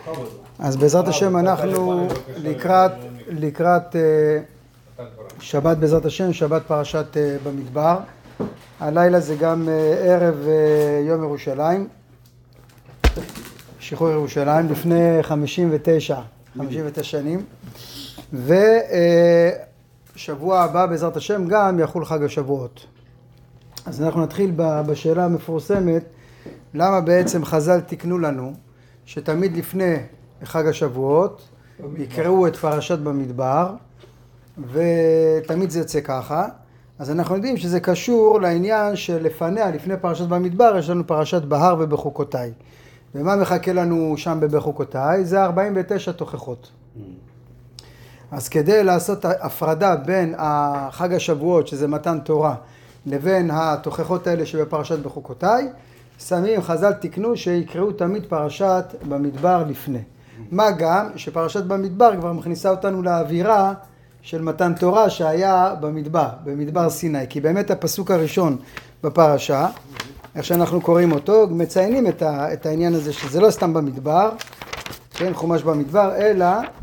אז בעזרת השם אנחנו לקראת שבת בעזרת השם, שבת פרשת במדבר. הלילה זה גם ערב יום ירושלים, שחרור ירושלים לפני 59 שנים, ושבוע הבא בעזרת השם גם יחול חג השבועות. אז אנחנו נתחיל בשאלה המפורסמת, למה בעצם חז"ל תיקנו לנו שתמיד לפני חג השבועות יקראו את פרשת במדבר, ותמיד זה יוצא ככה. אז אנחנו יודעים שזה קשור לעניין שלפניה, לפני פרשת במדבר, יש לנו פרשת בהר ובחוקותיי. ומה מחכה לנו שם בבחוקותיי? זה 49 תוכחות. אז כדי לעשות הפרדה בין חג השבועות, שזה מתן תורה, לבין התוכחות האלה שבפרשת בחוקותיי, שמים, חז"ל תיקנו שיקראו תמיד פרשת במדבר לפני. מה גם שפרשת במדבר כבר מכניסה אותנו לאווירה של מתן תורה שהיה במדבר סיני. כי באמת הפסוק הראשון בפרשה, איך שאנחנו קוראים אותו, מציינים את העניין הזה שזה לא סתם במדבר, כן, חומש במדבר, אלא,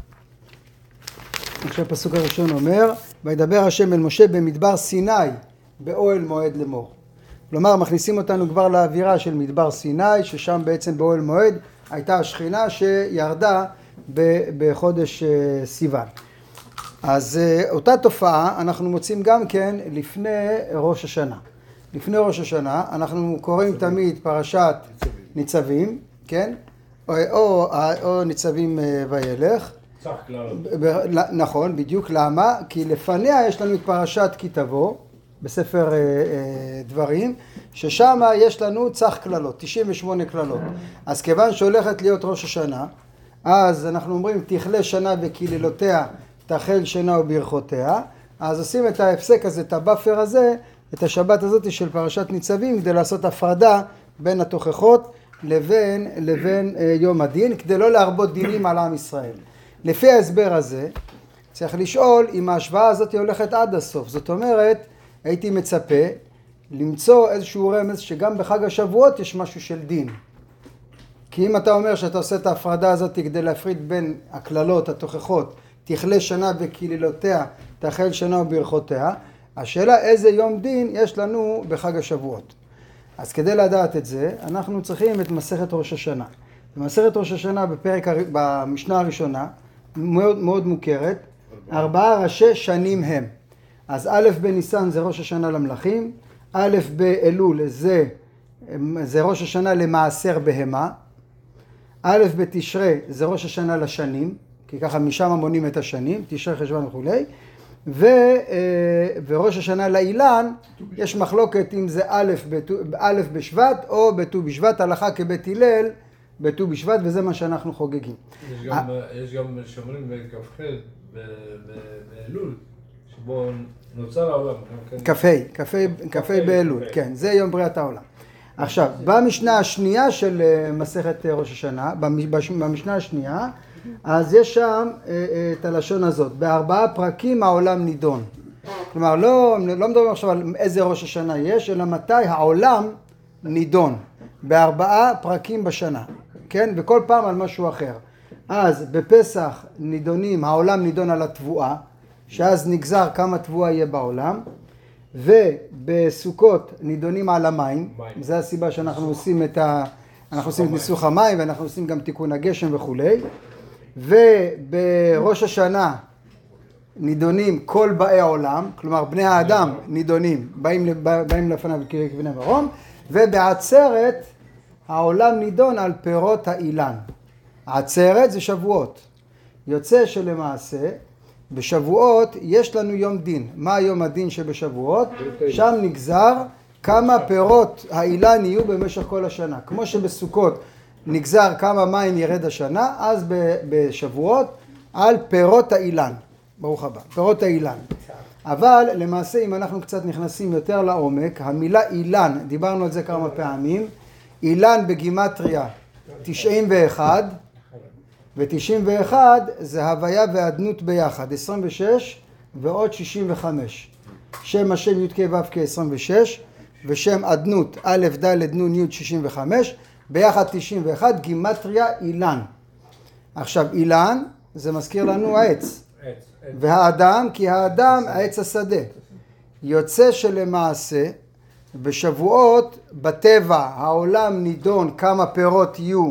איך שהפסוק הראשון אומר, וידבר השם אל משה במדבר סיני, באוהל מועד לאמור. כלומר, מכניסים אותנו כבר לאווירה של מדבר סיני, ששם בעצם באוהל מועד הייתה השכינה שירדה בחודש סיוון. אז אותה תופעה אנחנו מוצאים גם כן לפני ראש השנה. לפני ראש השנה אנחנו קוראים תמיד פרשת ניצבים, כן? או ניצבים וילך. צח כללות. נכון, בדיוק. למה? כי לפניה יש לנו את פרשת כי תבוא, בספר דברים, ששם יש לנו צח כללות, 98 כללות. אז כיוון שהולכת להיות ראש השנה, אז אנחנו אומרים תכלה שנה וקללותיה, תחל שנה וברכותיה. אז עושים את ההפסק הזה, את הבאפר הזה, את השבת הזאת של פרשת ניצבים, כדי לעשות הפרדה בין התוכחות לבין יום הדין, כדי לא להרבות דינים על עם ישראל. לפי ההסבר הזה, צריך לשאול אם ההשוואה הזאת הולכת עד הסוף. זאת אומרת, הייתי מצפה למצוא איזשהו רמז שגם בחג השבועות יש משהו של דין. כי אם אתה אומר שאתה עושה את ההפרדה הזאת כדי להפריד בין הכללות, התוכחות, תכלה שנה וקללותיה, תחל שנה וברכותיה, השאלה איזה יום דין יש לנו בחג השבועות. אז כדי לדעת את זה, אנחנו צריכים את מסכת ראש השנה. במסכת ראש השנה במשנה הראשונה, מאוד, מאוד מוכרת, 4 ראשי שנים הם. אז א' בניסן זה ראש השנה למלכים, א' באלול זה ראש השנה למעשר בהמה, א' בתשרי זה ראש השנה לשנים, כי ככה משם מונים את השנים, תשרי חשבון וכולי, וראש השנה לאילן, יש מחלוקת אם זה א' בשבט או בט"ו בשבט, הלכה כבית הלל, בט"ו בשבט, וזה מה שאנחנו חוגגים. יש גם שאומרים בכ"ח באלול, שבו נוצר העולם. כ"ה באלול, כן, זה יום בריאת העולם. עכשיו, במשנה השנייה של מסכת ראש השנה, במשנה השנייה, אז יש שם את הלשון הזאת, ב4 פרקים העולם נידון. כלומר, לא מדברים עכשיו על איזה ראש השנה יש, אלא מתי העולם נידון. ב4 פרקים בשנה, כן? וכל פעם על משהו אחר. אז בפסח העולם נידון על התבואה, שאז נגזר כמה תבואה יהיה בעולם, ובסוכות נידונים על המים, זה הסיבה שאנחנו עושים אנחנו עושים את ניסוך המים, ואנחנו עושים גם תיקון הגשם וכולי, ובראש השנה נידונים כל באי העולם, כלומר בני האדם נידונים, באים לפניו כבני מרום, ובעצרת העולם נידון על פירות האילן. העצרת זה שבועות. יוצא שלמעשה בשבועות יש לנו יום דין. מה יום הדין שבשבועות? שם נגזר כמה פירות האילן יהיו במשך כל השנה. כמו שבסוכות נגזר כמה מים ירד השנה, אז בשבועות על פירות האילן. ברוך הבא, פירות האילן. אבל למעשה אם אנחנו קצת נכנסים יותר לעומק, המילה אילן, דיברנו על זה כמה פעמים, אילן בגימטריה 91, ו91 זה הוויה והאדנות ביחד, 26 ועוד 65. שם השם י' כ' ו' כ' 26, ושם אדנות א' ד' נ' י' 65, ביחד 91, גימטריה אילן. עכשיו אילן זה מזכיר לנו העץ, והאדם כי האדם העץ השדה. יוצא שלמעשה בשבועות בטבע העולם נידון כמה פירות יהיו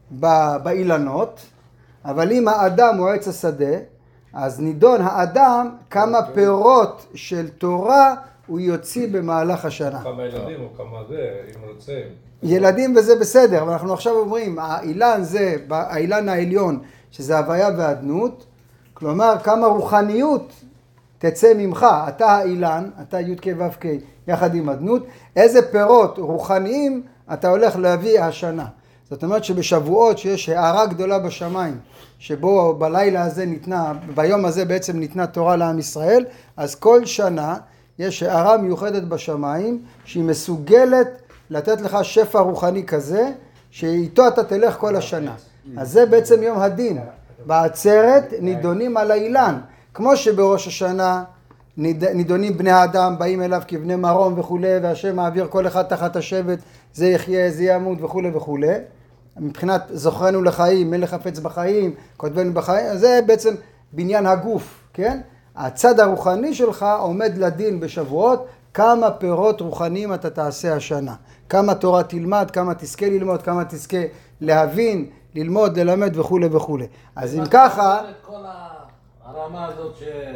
באילנות, אבל אם האדם הוא עץ השדה, אז נידון האדם כמה פירות של תורה הוא יוציא במהלך השנה. כמה ילדים או כמה זה, אם רוצה. ילדים וזה בסדר, אבל אנחנו עכשיו אומרים, האילן זה, האילן העליון, שזה הוויה והאדנות, כלומר כמה רוחניות תצא ממך, אתה האילן, אתה י' כ' ו' כ' יחד עם אדנות, איזה פירות רוחניים אתה הולך להביא השנה. זאת אומרת שבשבועות שיש הערה גדולה בשמיים, שבו בלילה הזה ניתנה, ביום הזה בעצם ניתנה תורה לעם ישראל, אז כל שנה יש הערה מיוחדת בשמיים שהיא מסוגלת לתת לך שפע רוחני כזה, שאיתו אתה תלך כל השנה. אז זה בעצם יום הדין. בעצרת נידונים על האילן, כמו שבראש השנה נידונים בני האדם, באים אליו כבני מרום וכו', והשם מעביר כל אחד תחת השבט, זה יחיה, זה ימות וכו' וכו'. מבחינת זוכרנו לחיים, מלך חפץ בחיים, כותבנו בחיים, זה בעצם בניין הגוף, כן? הצד הרוחני שלך עומד לדין בשבועות, כמה פירות רוחניים אתה תעשה השנה. כמה תורה תלמד, כמה תזכה ללמוד, כמה תזכה להבין, ללמוד, ללמד וכו' וכו'. אז אם ככה... את כל הרמה הזאת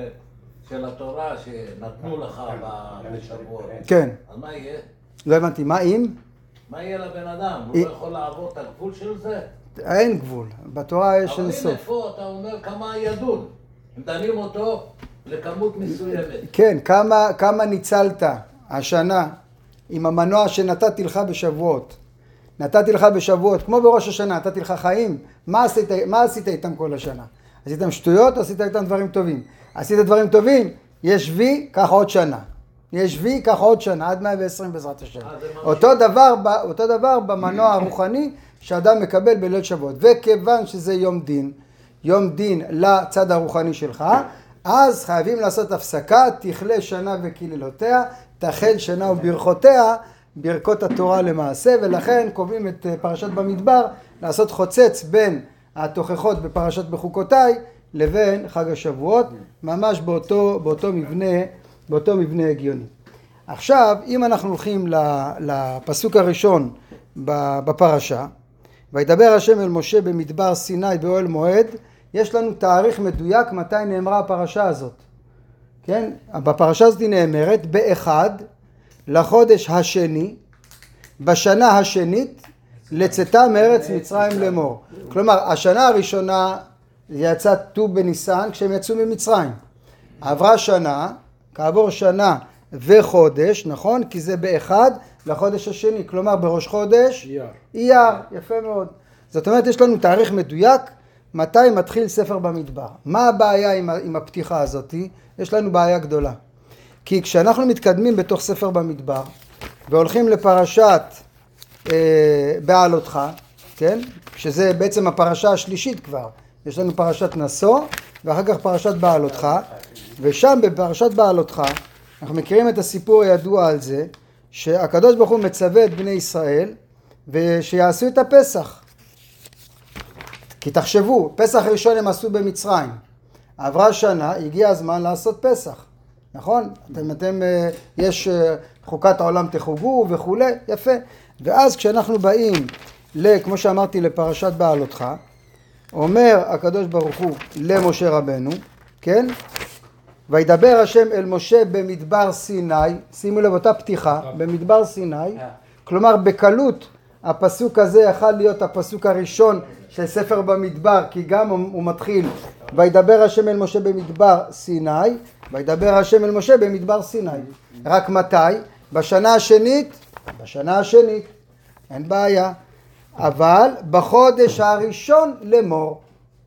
של התורה שנתנו לך בשבועות. כן. אז מה יהיה? לא הבנתי, מה אם? מה יהיה לבן אדם? הוא לא יכול לעבור את הגבול של זה? אין גבול, בתורה יש אין אבל סוף. הנה פה אתה אומר כמה ידון. הם דנים אותו לכמות מסוימת. כן, כמה ניצלת השנה עם המנוע שנתתי לך בשבועות. נתתי לך בשבועות, כמו בראש השנה, נתתי לך חיים. מה עשית איתם כל השנה? עשיתם שטויות או עשית איתם דברים טובים? עשית דברים טובים, יש וי, קח עוד שנה. יש וי, קח עוד שנה, עד 120 בעזרת השם. אותו דבר במנוע הרוחני שאדם מקבל בליל שבועות. וכיוון שזה יום דין לצד הרוחני שלך, אז חייבים לעשות הפסקה, תכלה שנה וקללותיה, תחל שנה וברכותיה, ברכות התורה למעשה, ולכן קובעים את פרשת במדבר לעשות חוצץ בין התוכחות בפרשת בחוקותיי לבין חג השבועות, ממש באותו מבנה הגיוני. עכשיו, אם אנחנו הולכים לפסוק הראשון בפרשה, וידבר השם אל משה במדבר סיני באוהל מועד, יש לנו תאריך מדויק מתי נאמרה הפרשה הזאת. כן? בפרשה הזאת נאמרת באחד לחודש השני, בשנה השנית, לצאתה מארץ מצרים לאמור. כלומר, השנה הראשונה יצא ט"ו בניסן כשהם יצאו ממצרים. עברה שנה, כעבור שנה וחודש, נכון? כי זה באחד לחודש השני, כלומר בראש חודש אייר, יפה מאוד. זאת אומרת, יש לנו תאריך מדויק מתי מתחיל ספר במדבר. מה הבעיה עם הפתיחה הזאת? יש לנו בעיה גדולה. כי כשאנחנו מתקדמים בתוך ספר במדבר והולכים לפרשת בעלותך, כן? שזה בעצם הפרשה השלישית כבר. יש לנו פרשת נשוא ואחר כך פרשת בעלותך, ושם בפרשת בעלותך אנחנו מכירים את הסיפור הידוע על זה שהקדוש ברוך הוא מצווה את בני ישראל ושיעשו את הפסח. כי תחשבו, פסח ראשון הם עשו במצרים, עברה שנה, הגיע הזמן לעשות פסח, נכון? יש חוקת העולם תחוגו וכו', יפה. ואז כשאנחנו באים, כמו שאמרתי, לפרשת בעלותך, אומר הקדוש ברוך הוא למשה רבנו, כן? וידבר השם אל משה במדבר סיני, שימו לב אותה פתיחה, במדבר סיני, כלומר בקלות הפסוק הזה יכול להיות הפסוק הראשון של ספר במדבר, כי גם הוא מתחיל וידבר השם אל משה במדבר סיני, וידבר השם אל משה במדבר סיני. רק מתי? בשנה השנית, אין בעיה, אבל בחודש הראשון לאמור.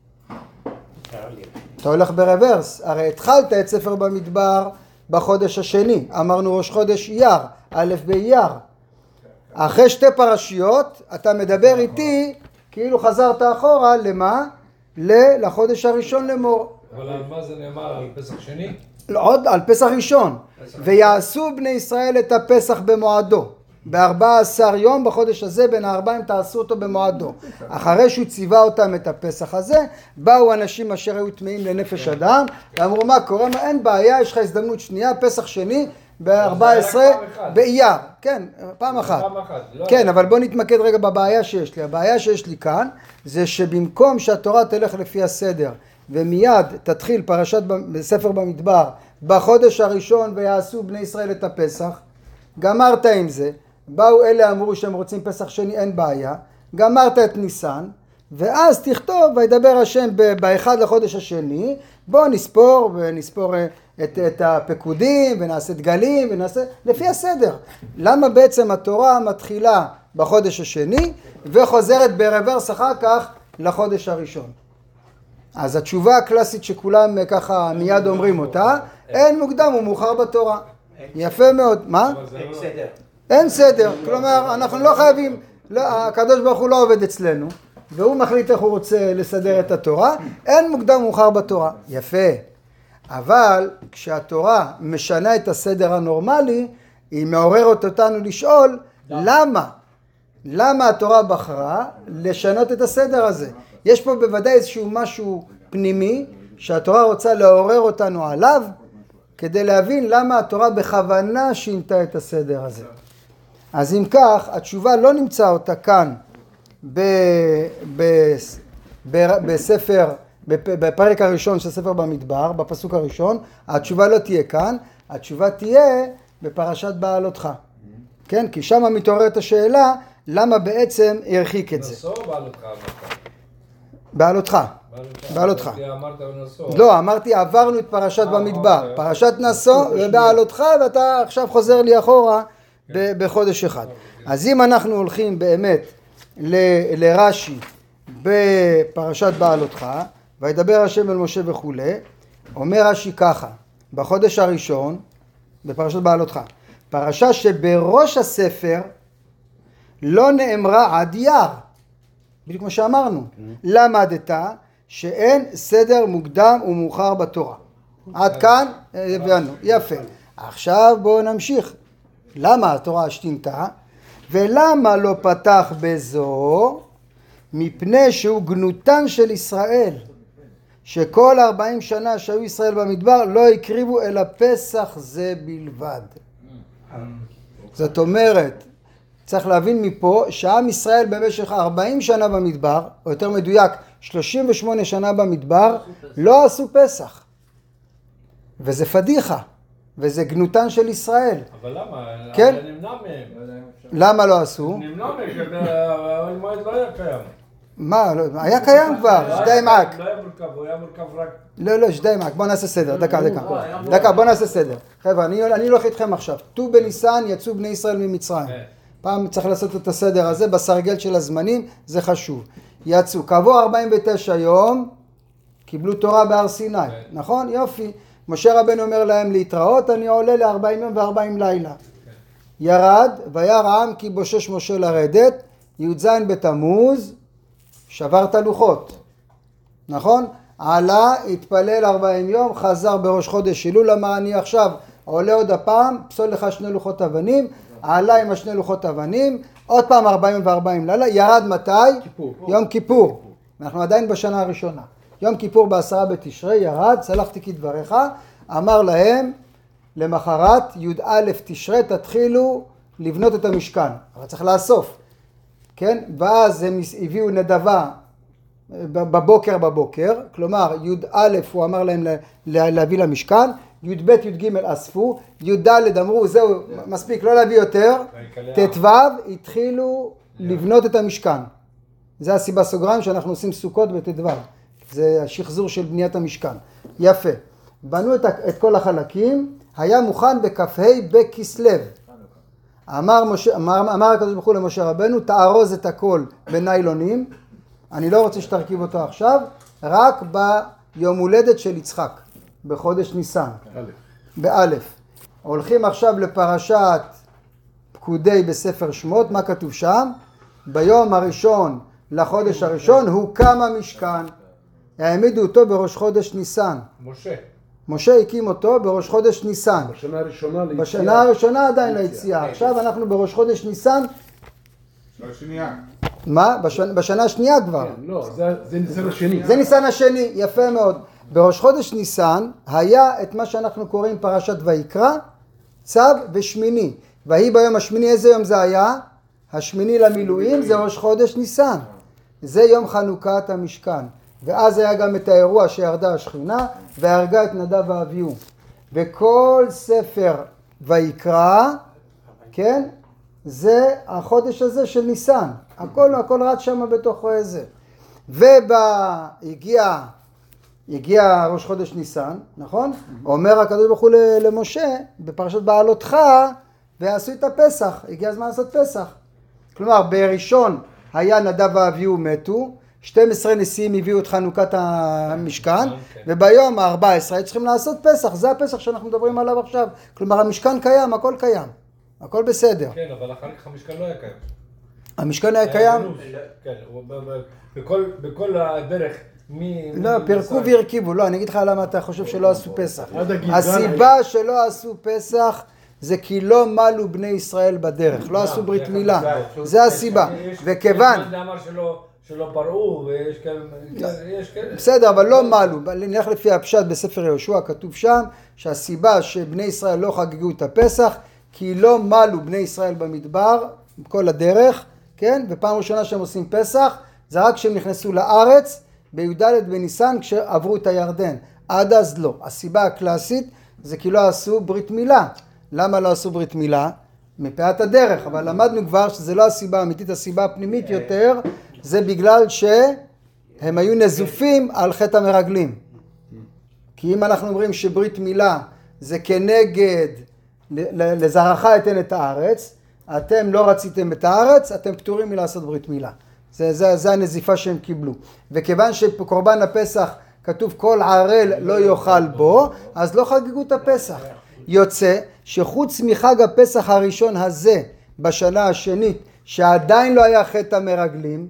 אתה הולך ברוורס, הרי התחלת את ספר במדבר בחודש השני, אמרנו ראש חודש אייר, א' באייר. אחרי שתי פרשיות אתה מדבר איתי כאילו חזרת אחורה, למה? לחודש הראשון לאמור. אבל על מה זה נאמר? על פסח שני? עוד על פסח ראשון. ויעשו בני ישראל את הפסח במועדו. ב14 יום בחודש הזה בין הארבעים תעשו אותו במועדו. אחרי שהוא ציווה אותם את הפסח הזה, באו אנשים אשר היו טמאים לנפש אדם, ואמרו מה קורה? מה, אין בעיה, יש לך הזדמנות שנייה, פסח שני ב14 באייר. כן, פעם אחת. כן, אבל בוא נתמקד רגע בבעיה שיש לי. הבעיה שיש לי כאן זה שבמקום שהתורה תלך לפי הסדר ומיד תתחיל פרשת בספר במדבר בחודש הראשון ויעשו בני ישראל את הפסח, גמרת עם זה, באו אלה אמרו שהם רוצים פסח שני, אין בעיה, גמרת את ניסן, ואז תכתוב וידבר השם באחד לחודש השני, בוא נספור ונספור את הפקודים ונעשה דגלים ונעשה לפי הסדר. למה בעצם התורה מתחילה בחודש השני וחוזרת ברוורס אחר כך לחודש הראשון? אז התשובה הקלאסית שכולם ככה מיד אומרים אותה, אין מוקדם ומאוחר בתורה. יפה מאוד. מה? אין סדר. אין סדר. כלומר, אנחנו לא חייבים, הקדוש ברוך הוא לא עובד אצלנו, והוא מחליט איך הוא רוצה לסדר את התורה. אין מוקדם ומאוחר בתורה. יפה. אבל כשהתורה משנה את הסדר הנורמלי, היא מעוררת אותנו לשאול, למה? למה התורה בחרה לשנות את הסדר הזה? יש פה בוודאי איזשהו משהו פנימי שהתורה רוצה לעורר אותנו עליו כדי להבין למה התורה בכוונה שינתה את הסדר הזה. אז אם כך, התשובה לא נמצא אותה כאן בספר, בפרק הראשון של ספר במדבר, בפסוק הראשון, התשובה לא תהיה כאן, התשובה תהיה בפרשת בעלותך. כן? כי שם מתעוררת השאלה למה בעצם הרחיק את זה. נשוא או בעלותך? בעלותך. בעלותך. אמרת נשוא. לא, אמרתי עברנו את פרשת במדבר. פרשת נשוא ובעלותך, ואתה עכשיו חוזר לי אחורה בחודש אחד. אז אם אנחנו הולכים באמת לרש"י בפרשת בעלותך, וידבר השם אל משה וכו', אומר רש"י ככה, בחודש הראשון, בפרשת בעלותך, פרשה שבראש הספר לא נאמרה עד אייר. בדיוק כמו שאמרנו, למדת שאין סדר מוקדם ומאוחר בתורה. עד כאן הבנו, יפה. עכשיו בואו נמשיך. למה התורה השתינתה? ולמה לא פתח בזו? מפני שהוא גנותן של ישראל, שכל 40 שנה שהיו ישראל במדבר לא הקריבו אלא פסח זה בלבד. זאת אומרת, צריך להבין מפה שעם ישראל במשך 40 שנה במדבר, או יותר מדויק 38 שנה במדבר, לא עשו פסח. וזה פדיחה, וזה גנותן של ישראל. אבל למה? כן? זה נמנע מהם. למה לא עשו? נמנע מהם, כי המועד לא היה קיים. מה? היה קיים כבר, שדי מעק. לא היה מורכב, הוא היה מורכב רק... לא, שדי מעק, בוא נעשה סדר, דקה, בוא נעשה סדר. חבר'ה, אני הולך איתכם עכשיו. ט"ו בניסן יצאו בני ישראל ממצרים. פעם צריך לעשות את הסדר הזה בסרגל של הזמנים, זה חשוב. יצאו, כעבור 49 יום, קיבלו תורה בהר סיני, נכון? יופי. משה רבנו אומר להם להתראות, אני עולה ל40 יום ו40 לילה. ירד, וירא העם כי בושש משה לרדת, י"ז בתמוז, שבר את הלוחות, נכון? עלה, התפלל 40 יום, חזר בראש חודש אלול, אמר אני עכשיו עולה עוד הפעם, פסול לך 2 לוחות אבנים, עלה עם 2 לוחות אבנים, עוד פעם 40 ו40 לילה, ירד מתי? יום כיפור. אנחנו עדיין בשנה הראשונה. יום כיפור ב10 בתשרי ירד, סלחתי כדבריך, אמר להם למחרת י"א תשרי תתחילו לבנות את המשכן, אבל צריך לאסוף, כן? ואז הם הביאו נדבה בבוקר, כלומר י"א הוא אמר להם להביא למשכן, י"ב י"ג אספו, י"ד אמרו זהו מספיק לא להביא יותר, ט"ו התחילו לבנות את המשכן. זה הסיבה סוגריים שאנחנו עושים סוכות בט"ו, זה השחזור של בניית המשכן. יפה, בנו את כל החלקים, היה מוכן בכ"ה בכסלו. אמר הקדוש ברוך הוא למשה רבנו, תארוז את הכל בניילונים, אני לא רוצה שתרכיב אותו עכשיו, רק ביום הולדת של יצחק, בחודש ניסן, באלף. הולכים עכשיו לפרשת פקודי בספר שמות, מה כתוב שם? ביום הראשון לחודש הראשון הוקם המשכן, העמידו אותו בראש חודש ניסן. משה. משה הקים אותו בראש חודש ניסן. בשנה הראשונה ליציאה. בשנה הראשונה עדיין ליציאה. עכשיו אנחנו בראש חודש ניסן. בשנייה. מה? בשנה השנייה כבר. לא, זה ניסן השני. זה ניסן השני, יפה מאוד. בראש חודש ניסן היה את מה שאנחנו קוראים פרשת ויקרא, צו ושמיני. ויהי ביום השמיני, איזה יום זה היה? השמיני למילואים, זה ראש חודש ניסן. זה יום חנוכת המשכן. ואז היה גם את האירוע שירדה השכינה והרגה את נדב ואביהו. וכל ספר ויקרא, כן? זה החודש הזה של ניסן. הכל רץ שם בתוך זה. הגיע ראש חודש ניסן, נכון? אומר הקדוש ברוך הוא למשה בפרשת בעלותך, ועשו את הפסח. הגיע הזמן לעשות פסח. כלומר, בראשון היה נדב ואביהו מתו, 12 נשיאים הביאו את חנוכת המשכן, וביום ה-14 צריכים לעשות פסח. זה הפסח שאנחנו מדברים עליו עכשיו. כלומר, המשכן קיים, הכל קיים. הכל בסדר. כן, אבל אחר כך המשכן לא היה קיים. המשכן היה קיים? כן, בכל הדרך. לא, פירקו והרכיבו. לא, אני אגיד לך למה אתה חושב שלא עשו פסח. הסיבה שלא עשו פסח זה כי לא מלו בני ישראל בדרך. לא עשו ברית מילה. זה הסיבה. וכיוון... יש אמר שלא פרעו, ויש כאלה... בסדר, אבל לא מלו. נלך לפי הפשט בספר יהושע, כתוב שם שהסיבה שבני ישראל לא חגגו את הפסח, כי לא מלו בני ישראל במדבר, כל הדרך, כן? ופעם ראשונה שהם עושים פסח, זה רק כשהם נכנסו לארץ, בי"ד בניסן כשעברו את הירדן. עד אז לא. הסיבה הקלאסית זה כי לא עשו ברית מילה. למה לא עשו ברית מילה? מפאת הדרך, אבל למדנו כבר שזה לא הסיבה האמיתית, הסיבה הפנימית יותר, זה בגלל שהם היו נזופים על חטא המרגלים. כי אם אנחנו אומרים שברית מילה זה כנגד לזרעך אתן את הארץ, אתם לא רציתם את הארץ, אתם פטורים מלעשות ברית מילה. זה הנזיפה שהם קיבלו. וכיוון שקורבן הפסח כתוב כל ערל לא יאכל בו, אז לא חגגו את הפסח. יוצא שחוץ מחג הפסח הראשון הזה בשנה השנית, שעדיין לא היה חטא המרגלים,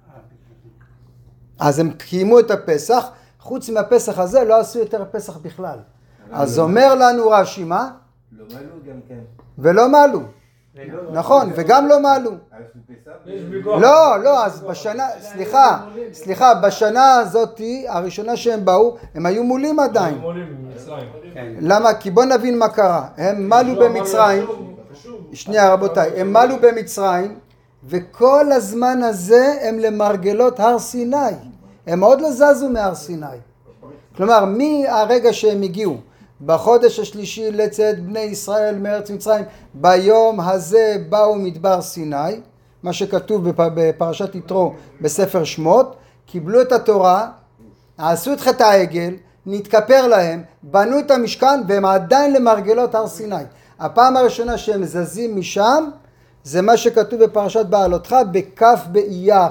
אז הם קיימו את הפסח, חוץ מהפסח הזה לא עשו יותר פסח בכלל. אז אומר לנו רש"י, מה? לא מלו גם כן. ולא מלו. נכון, וגם לא מלו. לא, אז בשנה, סליחה, בשנה הזאת, הראשונה שהם באו, הם היו מולים עדיין. למה? כי בוא נבין מה קרה. הם מלו במצרים, שנייה רבותיי, הם מלו במצרים, וכל הזמן הזה הם למרגלות הר סיני. הם עוד לא זזו מהר סיני. כלומר, מהרגע שהם הגיעו, בחודש השלישי לצאת בני ישראל מארץ מצרים, ביום הזה באו מדבר סיני, מה שכתוב בפרשת יתרו בספר שמות, קיבלו את התורה, עשו את חטא העגל, נתכפר להם, בנו את המשכן והם עדיין למרגלות הר סיני. הפעם הראשונה שהם זזים משם, זה מה שכתוב בפרשת בעלותך בכף באייר.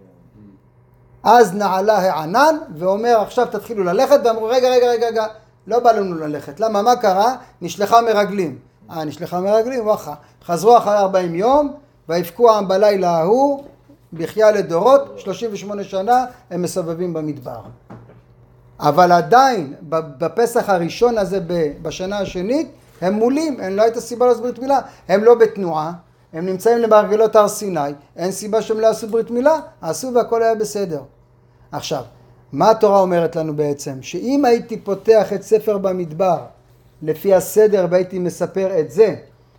אז נעלה הענן ואומר עכשיו תתחילו ללכת, ואמרו רגע, לא בא לנו ללכת. למה? מה קרה? נשלחה מרגלים. נשלחה מרגלים, וואחה. חזרו אחרי 40 יום, והפקו העם בלילה ההוא, בכיה לדורות, 38 שנה הם מסובבים במדבר. אבל עדיין, בפסח הראשון הזה, בשנה השנית, הם מולים, אין לא הייתה סיבה לעשות ברית מילה, הם לא בתנועה, הם נמצאים למרגלות הר סיני, אין סיבה שהם לא עשו ברית מילה, עשו והכל היה בסדר. עכשיו, מה התורה אומרת לנו בעצם? שאם הייתי פותח את ספר במדבר, לפי הסדר והייתי מספר את זה,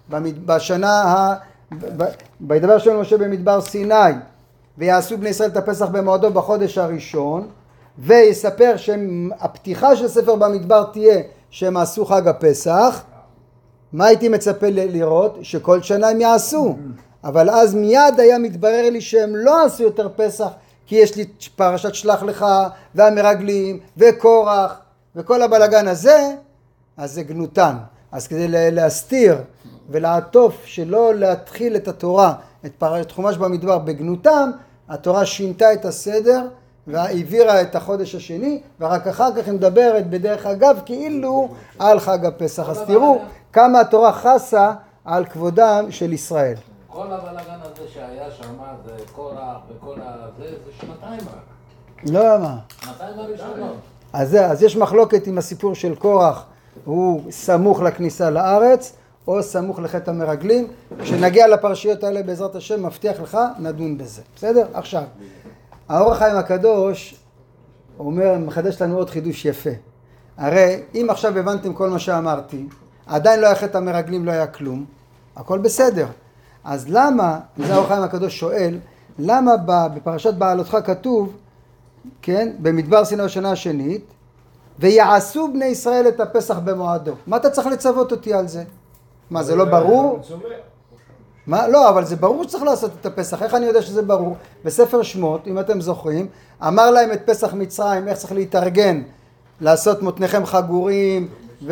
וידבר שם משה במדבר סיני, ויעשו בני ישראל את הפסח במועדו בחודש הראשון, ויספר שהפתיחה של ספר במדבר תהיה שהם עשו חג הפסח, מה הייתי מצפה לראות? שכל שנה הם יעשו. אבל אז מיד היה מתברר לי שהם לא עשו יותר פסח, כי יש לי פרשת שלח לך, והמרגלים, וקורח, וכל הבלגן הזה, אז זה גנותן. אז כדי להסתיר ולעטוף שלא להתחיל את התורה, את חומש במדבר בגנותם, התורה שינתה את הסדר, והעבירה את החודש השני, ורק אחר כך היא מדברת בדרך אגב כאילו על חג הפסח. אז תראו כמה התורה חסה על כבודם של ישראל. כל הבלגן הזה שהיה שם, זה קורח וכל הזה, זה שנתיים רק. לא מה? שנתיים הראשונות. אז יש מחלוקת עם הסיפור של קורח, הוא סמוך לכניסה לארץ, או סמוך לחטא המרגלים. כשנגיע לפרשיות האלה בעזרת השם, מבטיח לך, נדון בזה. בסדר? עכשיו, האור החיים הקדוש אומר, מחדש לנו עוד חידוש יפה. הרי אם עכשיו הבנתם כל מה שאמרתי, עדיין לא היה חטא המרגלים, לא היה כלום, הכל בסדר. אז למה, זה האור החיים הקדוש שואל, למה בפרשת בעלותך כתוב, כן, במדבר סיני בשנה השנית, ויעשו בני ישראל את הפסח במועדו? מה אתה צריך לצוות אותי על זה? מה, זה לא ברור? מה? לא, אבל זה ברור שצריך לעשות את הפסח. איך אני יודע שזה ברור? בספר שמות, אם אתם זוכרים, אמר להם את פסח מצרים, איך צריך להתארגן, לעשות מותניכם חגורים,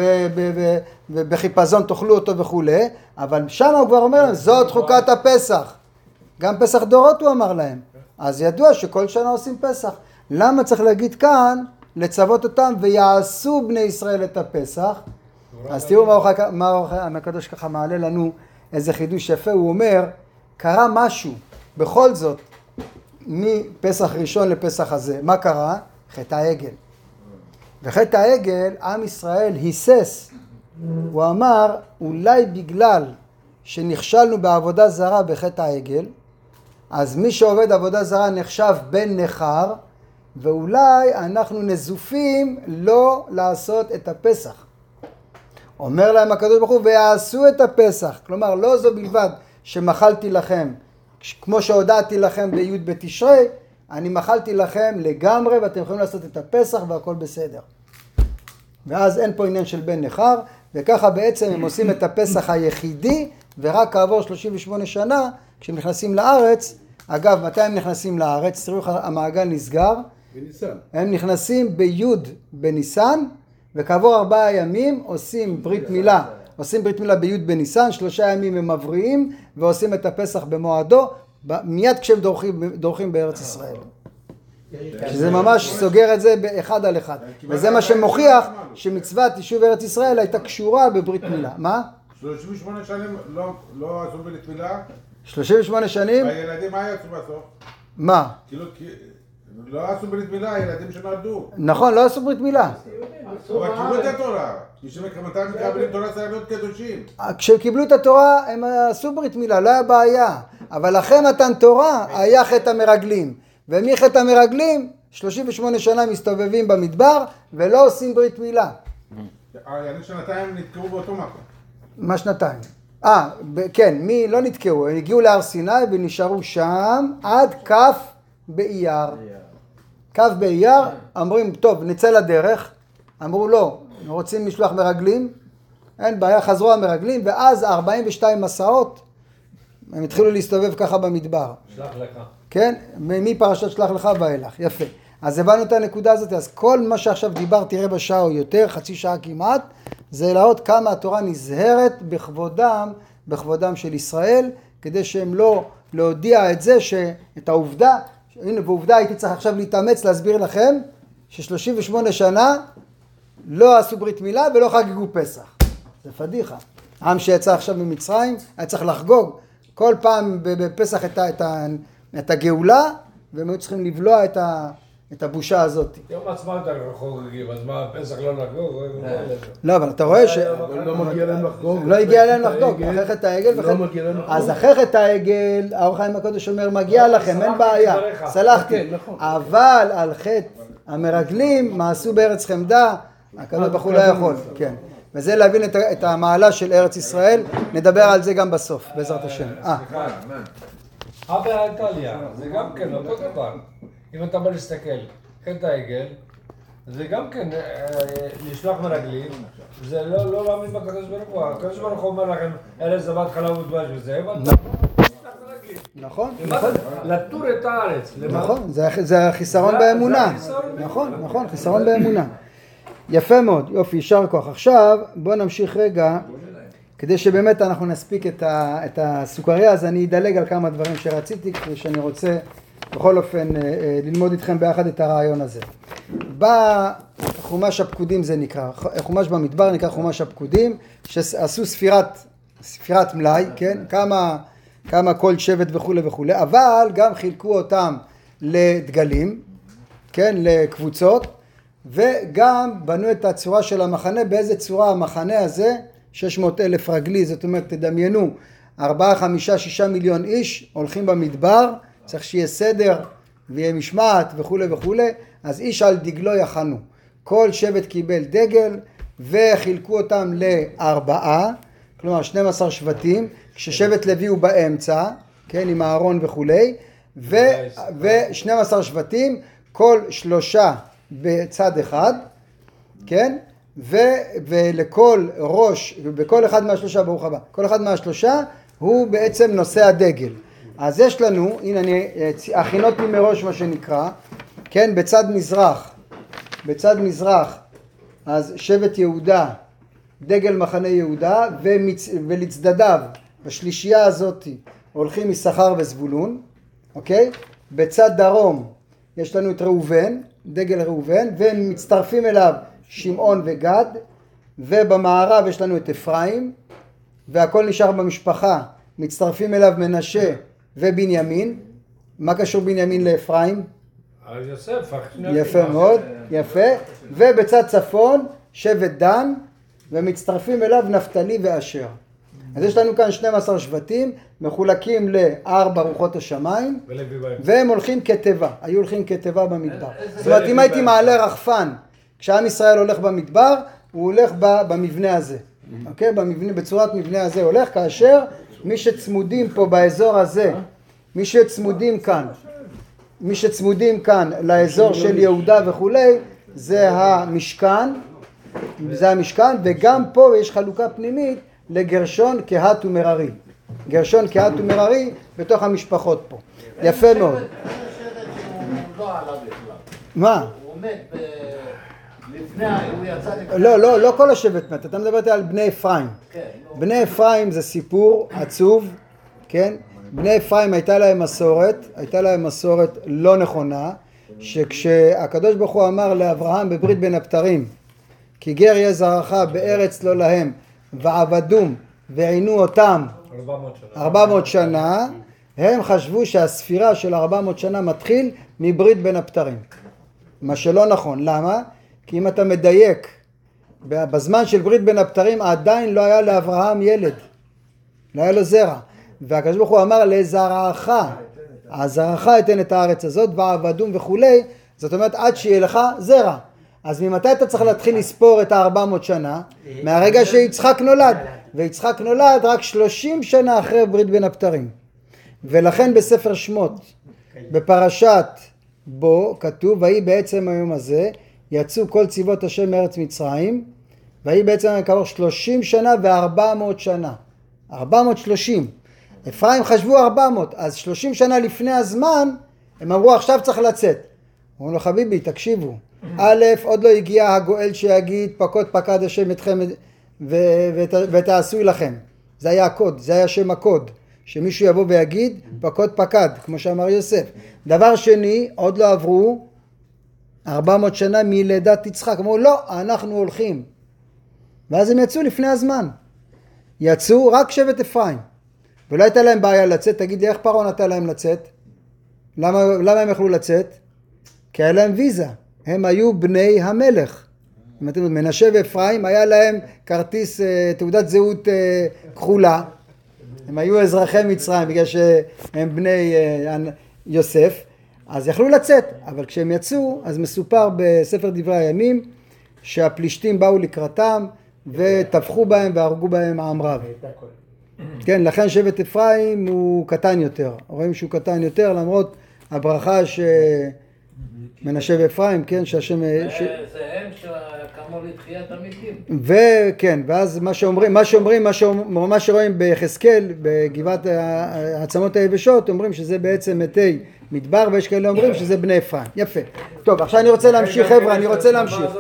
ובחיפזון תאכלו אותו וכו', אבל שם הוא כבר אומר להם, זאת חוקת הפסח. גם פסח דורות הוא אמר להם. אז ידוע שכל שנה עושים פסח. למה צריך להגיד כאן, לצוות אותם, ויעשו בני ישראל את הפסח? אז תראו מה האור הקדוש ככה מעלה לנו איזה חידוש יפה. הוא אומר, קרה משהו, בכל זאת, מפסח ראשון לפסח הזה. מה קרה? חטא העגל. וחטא העגל, עם ישראל היסס. הוא אמר, אולי בגלל שנכשלנו בעבודה זרה בחטא העגל, אז מי שעובד עבודה זרה נחשב בן נחר, ואולי אנחנו נזופים לא לעשות את הפסח. אומר להם הקדוש ברוך הוא, ויעשו את הפסח. כלומר, לא זו בלבד שמחלתי לכם, כמו שהודעתי לכם בי' בתשרי, אני מחלתי לכם לגמרי, ואתם יכולים לעשות את הפסח והכל בסדר. ואז אין פה עניין של בן נחר, וככה בעצם הם עושים את הפסח היחידי, ורק כעבור 38 שנה, כשהם נכנסים לארץ, אגב, מתי הם נכנסים לארץ? תראו איך המעגל נסגר. בניסן. הם נכנסים ביוד בניסן, וכעבור 4 ימים עושים ברית מילה. עושים ברית מילה ביוד בניסן, 3 ימים הם מבריאים, ועושים את הפסח במועדו, מיד כשהם דורכים בארץ ישראל. שזה ממש סוגר את זה באחד על אחד. וזה מה שמוכיח שמצוות יישוב ארץ ישראל הייתה קשורה בברית מילה. מה? 38 שנים לא עשו ברית מילה? 38 שנים? והילדים מה יצאו בסוף? מה? כאילו, לא עשו ברית מילה, הילדים שנולדו. נכון, לא עשו ברית מילה. אבל קיבלו את התורה. מי מקבלים תורה צריך להיות קדושים. כשקיבלו את התורה הם עשו ברית מילה, לא היה בעיה. אבל אחרי מתן תורה היה חטא המרגלים. ומחטא המרגלים 38 שנה מסתובבים במדבר ולא עושים ברית מילה. הילדים שנתיים נתקעו באותו מקום. מה שנתיים? כן, מי לא נתקעו? הם הגיעו להר סיני ונשארו שם עד כף באייר. כף באייר, אמרים, טוב, נצא לדרך. אמרו, לא, רוצים משלוח מרגלים. אין בעיה, חזרו המרגלים, ואז 42 מסעות, הם התחילו להסתובב ככה במדבר. שלח לך. כן? מפרשת שלח לך ואילך. יפה. אז הבנו את הנקודה הזאת. אז כל מה שעכשיו דיברתי רבע שעה או יותר, חצי שעה כמעט, זה להראות כמה התורה נזהרת בכבודם של ישראל, כדי שהם לא להודיע את זה, את העובדה, הנה בעובדה הייתי צריך עכשיו להתאמץ להסביר לכם, ש38 שנה לא עשו ברית מילה ולא חגגו פסח. זה פדיחה. עם שיצא עכשיו ממצרים, היה צריך לחגוג כל פעם בפסח את הגאולה, והם היו צריכים לבלוע את הבושה הזאת. יום עצמאות חוגגים, אז מה, פסח לא לחגוג? לא, אבל אתה רואה לא מגיע להם לחגוג. לא הגיע להם לחגוג, אחרי חטא העגל לא מגיע להם לחגוג. אז אחרי חטא העגל, האור החיים הקדוש אומר, מגיע לכם, אין בעיה, סלחתי. אבל על חטא המרגלים, מה עשו בארץ חמדה, הקדוש ברוך הוא לא יכול, כן. וזה להבין את המעלה של ארץ ישראל, נדבר על זה גם בסוף, בעזרת השם. אבא איטליה, זה גם כן אותו דבר. אם אתה בא להסתכל, חטא העגל, זה גם כן לשלוח מרגלים, זה לא להאמין בקדוש ברוך הוא. הקדוש ברוך הוא אומר לכם, ארץ זבת חלב ודבש וזה, נכון, לטור את הארץ. נכון, זה החיסרון באמונה. נכון, חיסרון באמונה. יפה מאוד, יופי, יישר כוח. עכשיו בואו נמשיך רגע, כדי שבאמת אנחנו נספיק את הסוכריה, אז אני אדלג על כמה דברים שרציתי, כדי שאני רוצה בכל אופן ללמוד איתכם ביחד את הרעיון הזה. בחומש הפקודים זה נקרא, חומש במדבר נקרא חומש הפקודים, שעשו ספירת מלאי, כן? כמה כל שבט וכו' וכו', אבל גם חילקו אותם לדגלים, כן? לקבוצות, וגם בנו את הצורה של המחנה. באיזה צורה המחנה הזה? 600,000 רגלי, זאת אומרת תדמיינו 4, 5, 6 מיליון איש הולכים במדבר, צריך שיהיה סדר ויהיה משמעת וכו' וכו'. אז איש על דגלו יחנו, כל שבט קיבל דגל וחילקו אותם לארבעה, כלומר 12 שבטים, כששבט לוי הוא באמצע, כן, עם הארון וכו', ו12 שבטים, כל 3 בצד אחד, כן, ולכל ראש, ובכל אחד מהשלושה, ברוך הבא, כל אחד מהשלושה הוא בעצם נושא הדגל. אז יש לנו, הנה אני הכינותי מראש מה שנקרא, כן, בצד מזרח, אז שבט יהודה, דגל מחנה יהודה, ולצדדיו, בשלישייה הזאת, הולכים יששכר וזבולון, אוקיי? בצד דרום יש לנו את ראובן, דגל ראובן, ומצטרפים אליו שמעון וגד, ובמערב יש לנו את אפרים, והכל נשאר במשפחה, מצטרפים אליו מנשה ובנימין. מה קשור בנימין לאפרים? יוסף. יפה מאוד, יפה. ובצד צפון שבט דן, ומצטרפים אליו נפתלי ואשר. אז יש לנו כאן 12 שבטים, מחולקים לארבע רוחות השמיים, והם הולכים כתיבה, היו הולכים כתיבה במדבר. זאת אומרת, אם הייתי מעלה רחפן, כשעם ישראל הולך במדבר, הוא הולך במבנה הזה. אוקיי? בצורת מבנה הזה הולך, כאשר מי שצמודים פה באזור הזה, מי שצמודים כאן לאזור של יהודה וכולי, זה המשכן, וגם פה יש חלוקה פנימית לגרשון, קהת ומררי. גרשון, קהת ומררי בתוך המשפחות פה. יפה מאוד. הוא לא עלה בכלל. מה? הוא מת לפני, הוא יצא... לא כל השבט מת, אתה מדבר על בני אפרים. בני אפרים זה סיפור עצוב, כן? בני אפרים הייתה להם מסורת לא נכונה, שכשהקדוש ברוך הוא אמר לאברהם בברית בין הבתרים, כי גר יהיה זרעך בארץ לא להם, ועבדום ועינו אותם 400 שנה, הם חשבו שהספירה של 400 שנה מתחיל מברית בין הבתרים. מה שלא נכון. למה? כי אם אתה מדייק, בזמן של ברית בין הבתרים עדיין לא היה לאברהם ילד, לא היה לו זרע, והקדוש ברוך הוא אמר לזרעך, הזרעך אתן את הארץ הזאת, ועבדום וכולי, זאת אומרת עד שיהיה לך זרע. אז ממתי אתה צריך להתחיל לספור את 400 שנה? מהרגע שיצחק נולד, ויצחק נולד רק 30 שנה אחרי ברית בין הבתרים. ולכן בספר שמות, בפרשת בו, כתוב, ויהי בעצם היום הזה, יצאו כל צבאות השם מארץ מצרים, ויהי בעצם כעבור 30 שנה ו400 שנה. 430. אפרים חשבו 400, אז 30 שנה לפני הזמן, הם אמרו עכשיו צריך לצאת. אמרו לו חביבי, תקשיבו. א', עוד לא הגיע הגואל שיגיד פקוד פקד השם אתכם ותעשו לכם. זה היה הקוד, זה היה שם הקוד. שמישהו יבוא ויגיד פקוד פקד, כמו שאמר יוסף. דבר שני, עוד לא עברו 400 שנה מלידת יצחק. אמרו לא, אנחנו הולכים. ואז הם יצאו לפני הזמן. יצאו רק שבט אפרים. ולא הייתה להם בעיה לצאת. תגיד לי, איך פרעה נתן להם לצאת? למה הם יכלו לצאת? כי היה להם ויזה. הם היו בני המלך. מנשה ואפרים היה להם כרטיס, תעודת זהות כחולה. הם היו אזרחי מצרים בגלל שהם בני יוסף. אז יכלו לצאת. אבל כשהם יצאו, אז מסופר בספר דברי הימים שהפלישתים באו לקראתם וטבחו בהם והרגו בהם עם רב. כן, לכן שבט אפרים הוא קטן יותר. רואים שהוא קטן יותר למרות הברכה שמנשה ואפרים, כן, שהשם... זה הם שקמו לתחיית המתים. וכן, ואז מה שרואים ביחזקאל, בגבעת העצמות היבשות, אומרים שזה בעצם מתי מדבר, ויש כאלה אומרים שזה בני אפרים. יפה. טוב, עכשיו אני רוצה להמשיך, חבר'ה, אני רוצה להמשיך.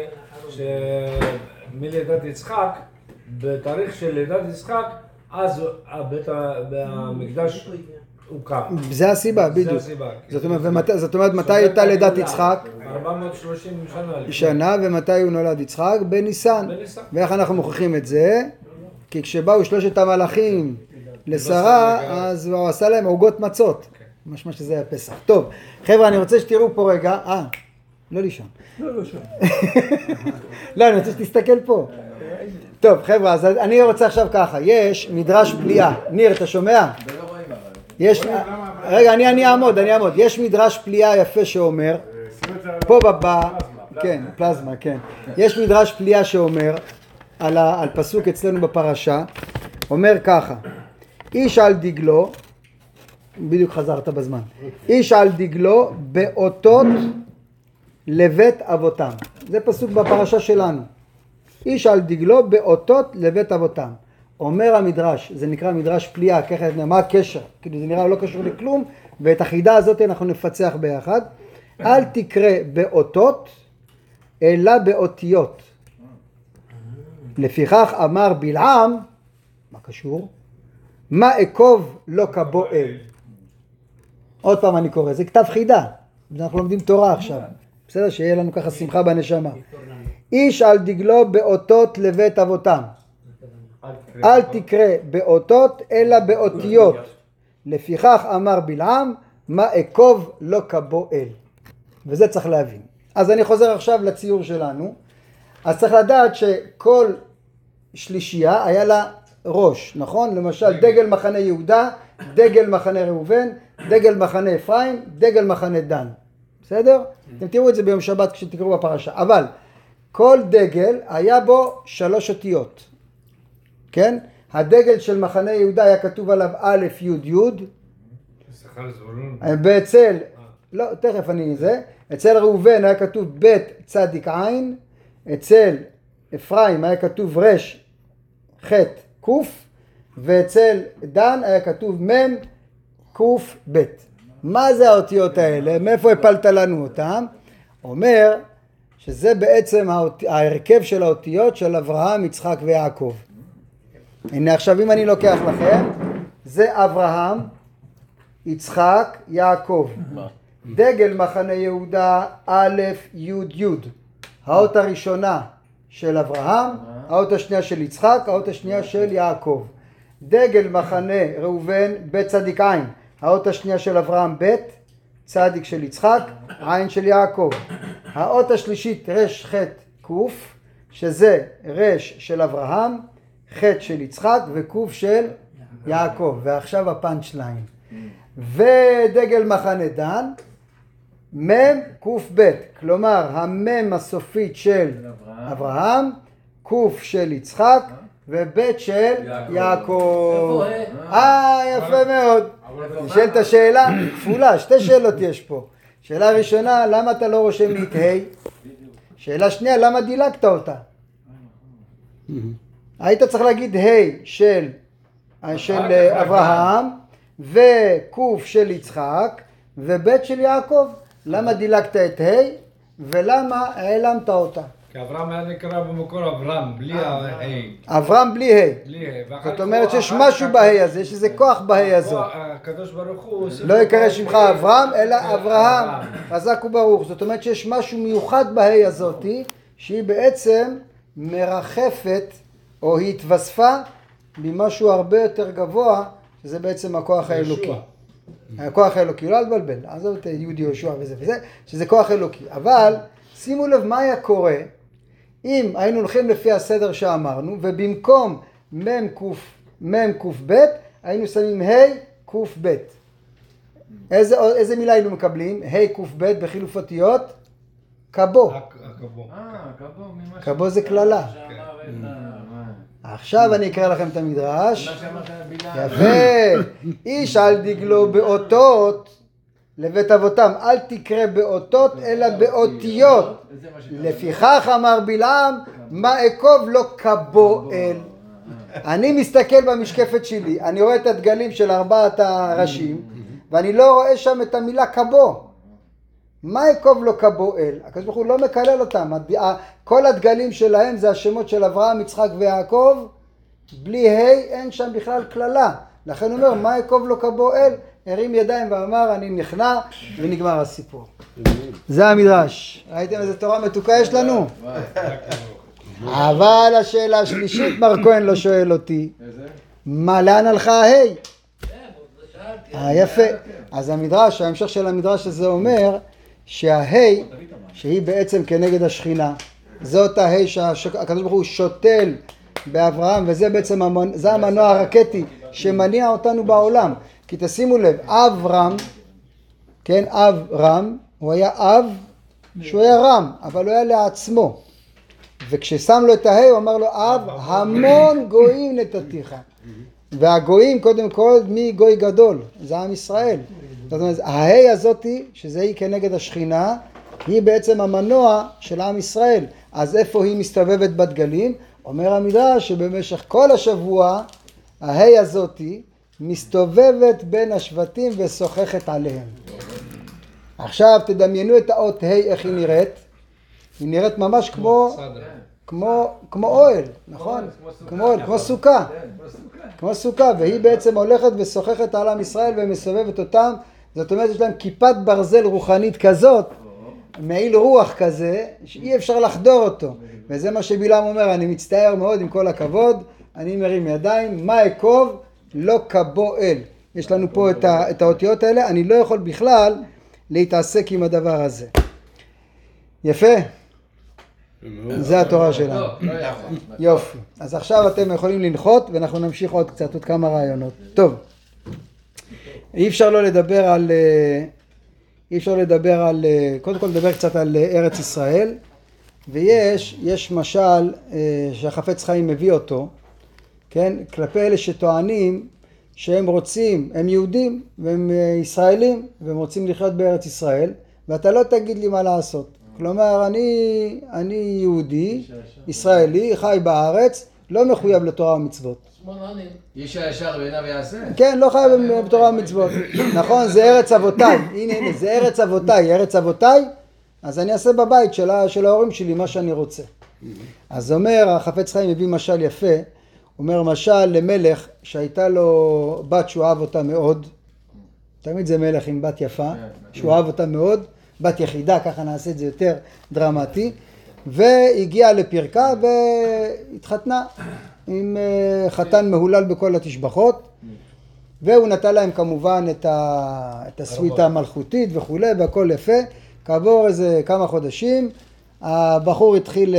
מלידת יצחק, בתאריך של לידת יצחק, אז המקדש הוקם. זה הסיבה, בדיוק. זאת אומרת, מתי הייתה לידת יצחק? 430 שנה, ומתי הוא נולד יצחק? בניסן. ואיך אנחנו מוכיחים את זה? כי כשבאו שלושת המלאכים לשרה, אז הוא עשה להם עוגות מצות. משמע שזה היה פסח. טוב, חבר'ה, אני רוצה שתראו פה רגע. לא לישון. לא, אני רוצה שתסתכל פה. טוב, חבר'ה, אז אני רוצה עכשיו ככה, יש מדרש פליאה. ניר, אתה שומע? יש, רגע, אני אעמוד. יש מדרש פליאה יפה שאומר, פה כן, פלזמה, כן. יש מדרש פליאה שאומר, על פסוק אצלנו בפרשה, אומר ככה, איש על דגלו, בדיוק חזרת בזמן, איש על דגלו באותות לבית אבותם. זה פסוק בפרשה שלנו. איש על דגלו באותות לבית אבותם. אומר המדרש, זה נקרא מדרש פליאה, ככה מה הקשר? כאילו זה נראה לא קשור לכלום, ואת החידה הזאת אנחנו נפצח ביחד. אל תקרא באותות, אלא באותיות. לפיכך אמר בלעם, מה קשור? מה אקוב לא כבועל. עוד פעם אני קורא, זה כתב חידה, אנחנו לומדים תורה עכשיו. בסדר, שיהיה לנו ככה שמחה בנשמה. איש על דגלו באותות לבית אבותם. אל תקרא באותות אלא באותיות. לפיכך אמר בלעם, מה אקוב לא כבועל. וזה צריך להבין. אז אני חוזר עכשיו לציור שלנו. אז צריך לדעת שכל שלישייה היה לה ראש, נכון? למשל דגל מחנה יהודה, דגל מחנה ראובן, דגל מחנה אפרים, דגל מחנה דן. בסדר? אתם תראו את זה ביום שבת כשתקראו בפרשה. אבל כל דגל היה בו 3 אותיות. כן? הדגל של מחנה יהודה היה כתוב עליו א' י' י'. ואצל, לא, תכף אני זה. אצל ראובן היה כתוב ב' צדיק עין. אצל אפרים היה כתוב רש ח' קוף. ואצל דן היה כתוב מ' קוף ב'. מה זה האותיות האלה? מאיפה הפלת לנו אותם? אומר שזה בעצם ההרכב של האותיות של אברהם, יצחק ויעקב. הנה עכשיו אם אני לוקח לכם, זה אברהם, יצחק, יעקב. דגל מחנה יהודה א' י' י'. האות הראשונה של אברהם, האות השנייה של יצחק, האות השנייה של יעקב. דגל מחנה ראובן ב' צדיק עין. האות השנייה של אברהם ב', צדיק של יצחק, עין של יעקב. האות השלישית רש ח' קוף, שזה רש של אברהם, ח' של יצחק וקוף של יעקב. ועכשיו הפאנץ' ליין. ודגל מחנה דן, מ' קוף ב', כלומר המ' הסופית של אברהם, קוף של יצחק וב' של יעקב. יפה מאוד. נשאלת השאלה כפולה, 2 שאלות יש פה. שאלה ראשונה, למה אתה לא רושם לי את ה'? שאלה שנייה, למה דילגת אותה? היית צריך להגיד ה' של אברהם וקוף של יצחק וב' של יעקב. למה דילגת את ה' ולמה העלמת אותה? כי אברהם היה נקרא במקור אברהם, בלי ה'. אברהם בלי ה'. זאת אומרת שיש משהו בה' הזה, יש איזה כוח בה' הזאת. הקדוש ברוך הוא... לא יקרא שמך אברהם, אלא אברהם. חזק וברוך. זאת אומרת שיש משהו מיוחד בה' הזאת, שהיא בעצם מרחפת, או היא התווספה ממשהו הרבה יותר גבוה, שזה בעצם הכוח האלוקי. הכוח האלוקי, לא לבלבל, עזוב את יהודי יהושע וזה, שזה כוח אלוקי. אבל שימו לב מה היה קורה אם היינו הולכים לפי הסדר שאמרנו, ובמקום מ' קוף ב' היינו שמים ה' קוף ב'. איזה מילה היינו מקבלים? ה' קוף ב' בחילוף אותיות? קבו. קבו זה כללה. עכשיו אני אקרא לכם את המדרש. יפה. איש על דגלו באותות לבית אבותם. אל תקרא באותות אלא באותיות. לפיכך אמר בלעם, מה אקוב לא כבועל. אני מסתכל במשקפת שלי, אני רואה את הדגלים של 4 הראשים, ואני לא רואה שם את המילה כבו. מה אקוב לא כבועל? הקדוש ברוך הוא לא מקלל אותם. כל הדגלים שלהם זה השמות של אברהם, יצחק ויעקב. בלי ה' אין שם בכלל כללה. לכן הוא אומר, מה אקוב לא כבועל? הרים ידיים ואמר, אני נכנע, ונגמר הסיפור. זה המדרש. ראיתם איזה תורה מתוקה יש לנו? אבל השאלה השלישית, מר כהן לא שואל אותי, מה, לאן הלכה ה'? יפה. אז המדרש, ההמשך של המדרש הזה אומר, שההי, שהיא בעצם כנגד השכינה, זאת ההי שהקדוש ברוך הוא שותל באברהם, וזה בעצם זה המנוע הרקטי שמניע אותנו בעולם. כי תשימו לב, אברהם, כן, אברהם, הוא היה אב שהוא היה רם, אבל הוא היה לעצמו. וכששם לו את ההי הוא אמר לו, אב, המון גויים נתתיך. והגויים קודם כל מי גוי גדול, זה עם ישראל. זאת אומרת, ההי הזאתי, שזה היא כנגד השכינה, היא בעצם המנוע של עם ישראל. אז איפה היא מסתובבת בדגלים? אומר המדרש שבמשך כל השבוע, ההי הזאתי מסתובבת בין השבטים ושוחחת עליהם. עכשיו תדמיינו את האות ה' איך היא נראית. היא נראית ממש כמו אוהל, נכון? כמו סוכה. כמו סוכה, והיא בעצם הולכת ושוחחת על עם ישראל ומסובבת אותם. זאת אומרת, יש להם כיפת ברזל רוחנית כזאת, מעיל רוח כזה, שאי אפשר לחדור אותו. וזה מה שבלעם אומר, אני מצטער מאוד עם כל הכבוד, אני מרים ידיים, מה אקוב? לא כבו אל. יש לנו פה את האותיות האלה, אני לא יכול בכלל להתעסק עם הדבר הזה. יפה? זה התורה שלנו. יופי. אז עכשיו אתם יכולים לנחות ואנחנו נמשיך עוד קצת, עוד כמה רעיונות. טוב. אי אפשר לדבר על, קודם כל לדבר קצת על ארץ ישראל, ויש משל שהחפץ חיים מביא אותו, כן? כלפי אלה שטוענים שהם רוצים, הם יהודים והם ישראלים והם רוצים לחיות בארץ ישראל, ואתה לא תגיד לי מה לעשות. כלומר, אני יהודי, ישראלי, חי בארץ, לא מחויב לתורה ומצוות. איש הישר בעיניו יעשה. כן, לא חייב בתורה ומצוות. נכון, זה ארץ אבותיי. הנה, זה ארץ אבותיי. ארץ אבותיי, אז אני אעשה בבית של ההורים שלי מה שאני רוצה. אז אומר, החפץ חיים מביא משל יפה, אומר משל למלך שהייתה לו בת שהוא אהב אותה מאוד. תמיד זה מלך עם בת יפה, שהוא אהב אותה מאוד. בת יחידה, ככה נעשה את זה יותר דרמטי, והגיעה לפרקה והתחתנה עם חתן מהולל בכל התשבחות, והוא נתן להם כמובן את הסוויטה המלכותית וכו', והכל יפה. כעבור איזה כמה חודשים הבחור התחיל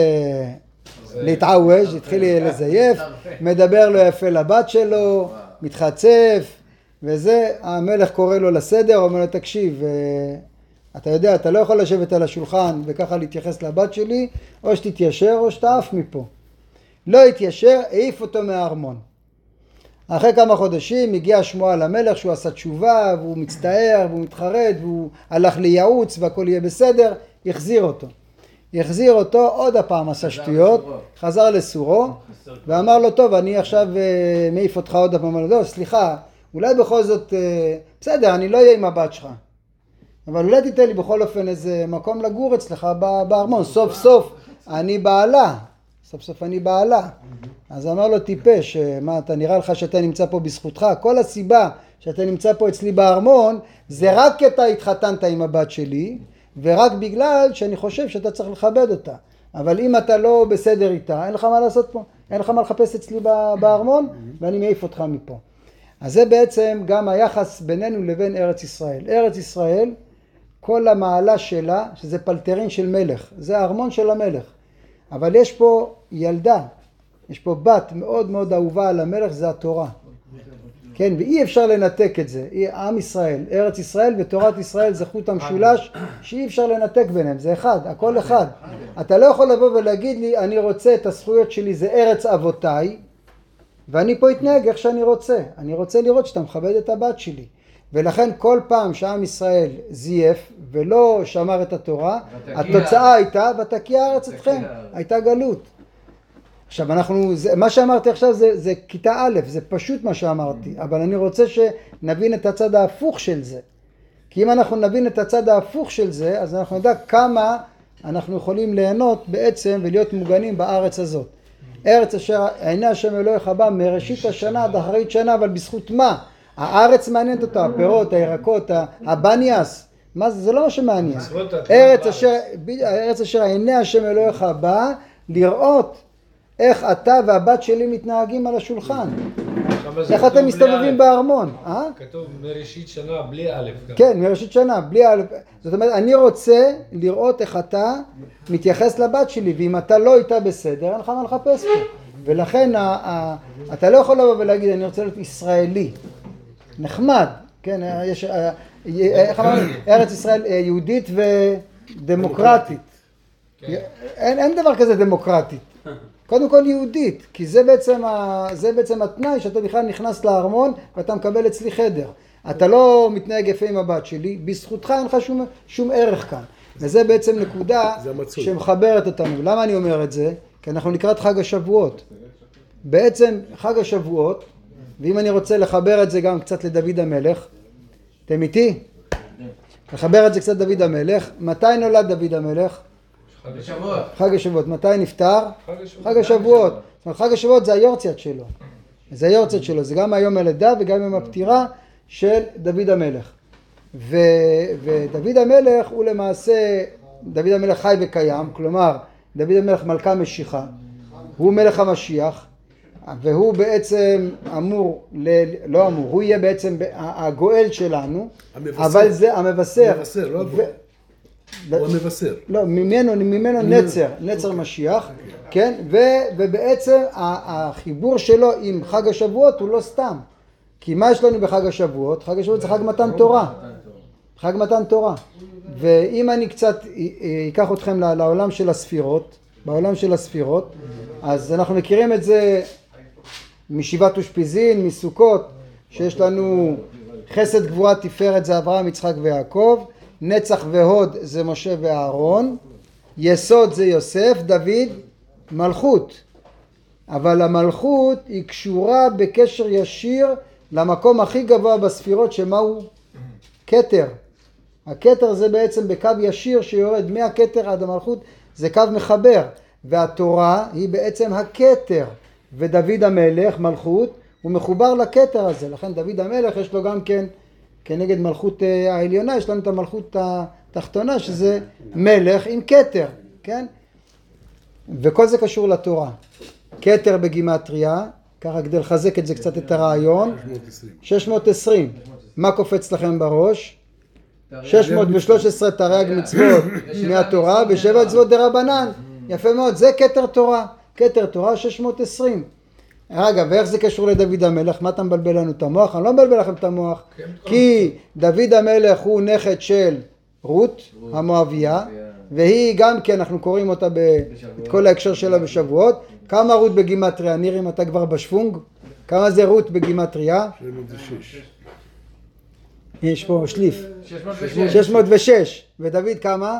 להתעווש, התחיל לזייף, מדבר לו יפה לבת שלו, מתחצף, וזה, המלך קורא לו לסדר, אומר לו, תקשיב, אתה יודע, אתה לא יכול לשבת על השולחן וככה להתייחס לבת שלי, או שתתיישר או שתעף מפה. לא התיישר, העיף אותו מהארמון. אחרי כמה חודשים הגיעה שמועה למלך שהוא עשה תשובה, והוא מצטער, והוא מתחרט, והוא הלך לייעוץ והכל יהיה בסדר, החזיר אותו, עוד הפעם עשה שטויות, חזר לסורו, ואמר לו, טוב, אני עכשיו מעיף אותך עוד הפעם, אמר לו, לא, סליחה, אולי בכל זאת, בסדר, אני לא אהיה עם הבת שלך. אבל אולי תיתן לי בכל אופן איזה מקום לגור אצלך בארמון, סוף סוף אני בעלה. אז אמר לו, טיפש, מה אתה נראה לך שאתה נמצא פה בזכותך? כל הסיבה שאתה נמצא פה אצלי בארמון זה רק כי אתה התחתנת עם הבת שלי, ורק בגלל שאני חושב שאתה צריך לכבד אותה. אבל אם אתה לא בסדר איתה, אין לך מה לעשות פה, אין לך מה לחפש אצלי בארמון, ואני מעיף אותך מפה. אז זה בעצם גם היחס בינינו לבין ארץ ישראל. ארץ ישראל, כל המעלה שלה, שזה פלטרין של מלך, זה הארמון של המלך. אבל יש פה ילדה, יש פה בת מאוד מאוד אהובה על המלך, זה התורה. כן, ואי אפשר לנתק את זה. עם ישראל, ארץ ישראל ותורת ישראל זה חוט המשולש שאי אפשר לנתק ביניהם, זה אחד, הכל אחד. אתה לא יכול לבוא ולהגיד לי, אני רוצה את הזכויות שלי, זה ארץ אבותיי, ואני פה אתנהג איך שאני רוצה. אני רוצה לראות שאתה מכבד את הבת שלי. ולכן כל פעם שעם ישראל זייף ולא שמר את התורה, התוצאה הייתה, ותקיע הארץ אתכם, הייתה גלות. עכשיו מה שאמרתי עכשיו זה כיתה א', זה פשוט מה שאמרתי, אבל אני רוצה שנבין את הצד ההפוך של זה. כי אם אנחנו נבין את הצד ההפוך של זה, אז אנחנו נדע כמה אנחנו יכולים ליהנות בעצם ולהיות מוגנים בארץ הזאת. ארץ אשר עיני השם אלוהיך בא מראשית השנה עד אחרית שנה, אבל בזכות מה? הארץ מעניינת אותה, הפירות, הירקות, הבניאס, מה זה? זה לא מה שמעניין. ארץ אשר עיני השם אלוהיך בא לראות איך אתה והבת שלי מתנהגים על השולחן. למה זה איך כתוב אתם בלי מסתובבים א'? בארמון? כתוב מראשית שנה בלי א'. כן, מראשית שנה, בלי א'. זאת אומרת, אני רוצה לראות איך אתה מתייחס לבת שלי, ואם אתה לא איתה בסדר, אין לך מה לחפש פה. ולכן אתה לא יכול לבוא ולהגיד, אני רוצה להיות ישראלי. נחמד, כן, יש, איך אמרנו, ארץ ישראל יהודית ודמוקרטית. אין דבר כזה דמוקרטית. קודם כל יהודית, כי זה בעצם התנאי שאתה בכלל נכנס לארמון ואתה מקבל אצלי חדר. אתה לא מתנהג יפה עם הבת שלי, בזכותך אין לך שום ערך כאן. וזה בעצם נקודה שמחברת אותנו. למה אני אומר את זה? כי אנחנו לקראת חג השבועות. בעצם חג השבועות, ואם אני רוצה לחבר את זה גם קצת לדוד המלך, אתם איתי? לחבר את זה קצת לדוד המלך. מתי נולד דוד המלך? חג השבועות. מתי נפטר? חג השבועות. זאת אומרת, חג השבועות זה היורצייט שלו. זה היורצייט שלו. זה גם היום הלידה וגם יום הפטירה של דוד המלך. ודוד המלך הוא למעשה, דוד המלך חי וקיים, כלומר, דוד המלך מלכה משיחה. הוא מלך המשיח, והוא בעצם אמור, לא אמור, הוא יהיה בעצם הגואל שלנו, אבל זה המבשר. המבשר, לא הגואל. הוא המבשר. לא, ממנו נצר משיח, כן? ובעצם החיבור שלו עם חג השבועות הוא לא סתם. כי מה יש לנו בחג השבועות? חג השבועות זה חג מתן תורה. חג מתן תורה. ואם אני קצת אקח אתכם לעולם של הספירות, בעולם של הספירות, אז אנחנו מכירים את זה משבעת אושפיזין, מסוכות, שיש לנו חסד גבורה תפארת זה אברהם, יצחק ויעקב, נצח והוד זה משה ואהרון, יסוד זה יוסף, דוד, מלכות. אבל המלכות היא קשורה בקשר ישיר למקום הכי גבוה בספירות, שמהו? כתר. הכתר זה בעצם בקו ישיר שיורד מהכתר עד המלכות, זה קו מחבר. והתורה היא בעצם הכתר. ודוד המלך, מלכות, הוא מחובר לכתר הזה. לכן דוד המלך יש לו גם כן, כנגד מלכות העליונה, יש לנו את המלכות התחתונה, שזה מלך עם כתר, כן? וכל זה קשור לתורה. כתר בגימטריה, ככה כדי לחזק את זה קצת את הרעיון, 620. מה קופץ לכם בראש? 613 תרי"ג מצוות מהתורה ו7 מצוות דרבנן. יפה מאוד, זה כתר תורה. כתר תורה 620. רגע, ואיך זה קשור לדוד המלך? מה אתה מבלבל לנו את המוח? אני לא מבלבל לכם את המוח, כי דוד המלך הוא נכד של רות המואביה, והיא גם כן, אנחנו קוראים אותה את כל ההקשר שלה בשבועות. כמה רות בגימטריה? נראה אם אתה כבר בשוונג. כמה זה רות בגימטריה? 606. יש פה שליף. 606. ודוד כמה?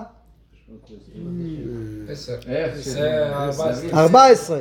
14.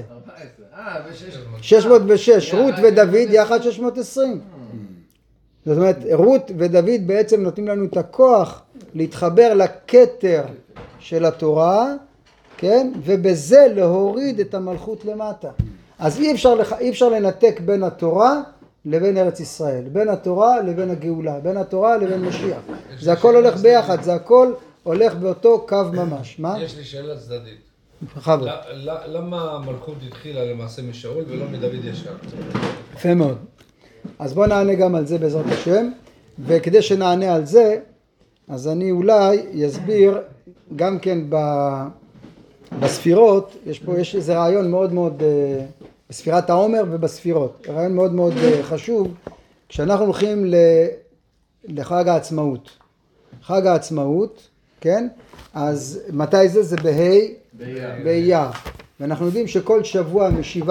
606. רות ודוד יחד 620. זאת אומרת, רות ודוד בעצם נותנים לנו את הכוח להתחבר לכתר של התורה, כן? ובזה להוריד את המלכות למטה. אז אי אפשר לנתק בין התורה לבין ארץ ישראל, בין התורה לבין הגאולה, בין התורה לבין משיח. זה הכל הולך ביחד, זה הכל הולך באותו קו ממש. מה? יש לי שאלה צדדית. בכבוד. למה המלכות התחילה למעשה משאול ולא מדוד ישר? יפה מאוד. אז בואו נענה גם על זה בעזרת השם, וכדי שנענה על זה, אז אני אולי אסביר גם כן בספירות, יש איזה רעיון מאוד מאוד, בספירת העומר ובספירות, רעיון מאוד מאוד חשוב, כשאנחנו הולכים לחג העצמאות. חג העצמאות, כן? אז מתי זה? זה באייר. ואנחנו יודעים שכל שבוע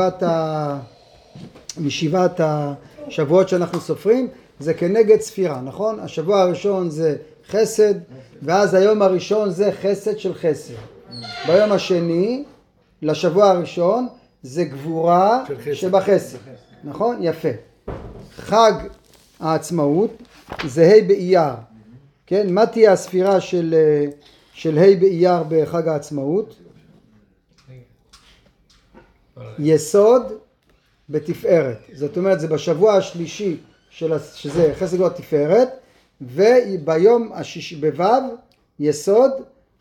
משבעת השבועות שאנחנו סופרים, זה כנגד ספירה, נכון? השבוע הראשון זה חסד, ואז היום הראשון זה חסד של חסד. ביום השני, לשבוע הראשון, זה גבורה שבחסד. נכון? יפה. חג העצמאות זה ה' באייר. כן? מה תהיה הספירה של ה' באייר בחג העצמאות? יסוד בתפארת. זאת אומרת, זה בשבוע השלישי שזה חסד גבורה תפארת, וביום השישי בו' יסוד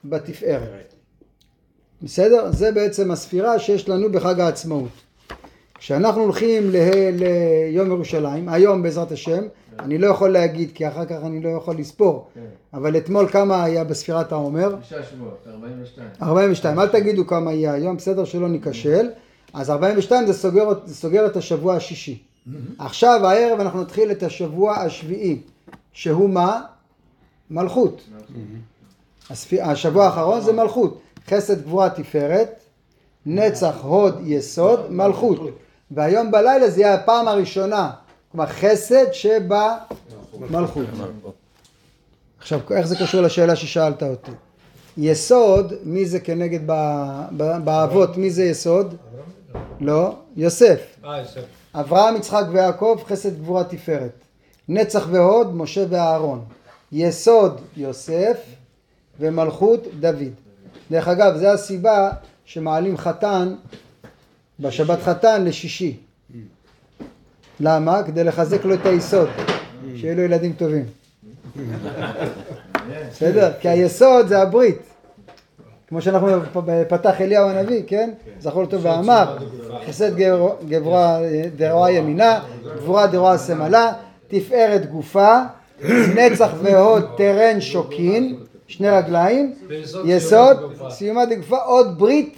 בתפארת. בסדר? זה בעצם הספירה שיש לנו בחג העצמאות. כשאנחנו הולכים ליום ירושלים, היום בעזרת השם, אני לא יכול להגיד כי אחר כך אני לא יכול לספור, אבל אתמול כמה היה בספירת העומר? 6 שבועות, 42. 42, אל תגידו כמה יהיה היום, בסדר שלא ניכשל, אז 42 זה סוגר את השבוע השישי. עכשיו הערב אנחנו נתחיל את השבוע השביעי, שהוא מה? מלכות. השבוע האחרון זה מלכות, חסד גבורה תפארת, נצח הוד יסוד מלכות, והיום בלילה זה יהיה הפעם הראשונה, כלומר חסד שבא מלכות. עכשיו איך זה קשור לשאלה ששאלת אותי? יסוד, מי זה כנגד באבות, מי זה יסוד? לא, יוסף. יוסף. אברהם, יצחק ויעקב, חסד גבורה תפארת. נצח והוד, משה ואהרון. יסוד יוסף ומלכות דוד. דרך אגב, זה הסיבה שמעלים חתן בשבת חתן לשישי. למה? כדי לחזק לו את היסוד, שיהיו לו ילדים טובים. בסדר? כי היסוד זה הברית. כמו שאנחנו פתח אליהו הנביא, כן? זכור אותו ואמר, חסד גבורה דרועה ימינה, גבורה דרועה שמאלה, תפארת גופה, נצח והוד תרן שוקין, שני רגליים, יסוד, סיומה דגופה, עוד ברית,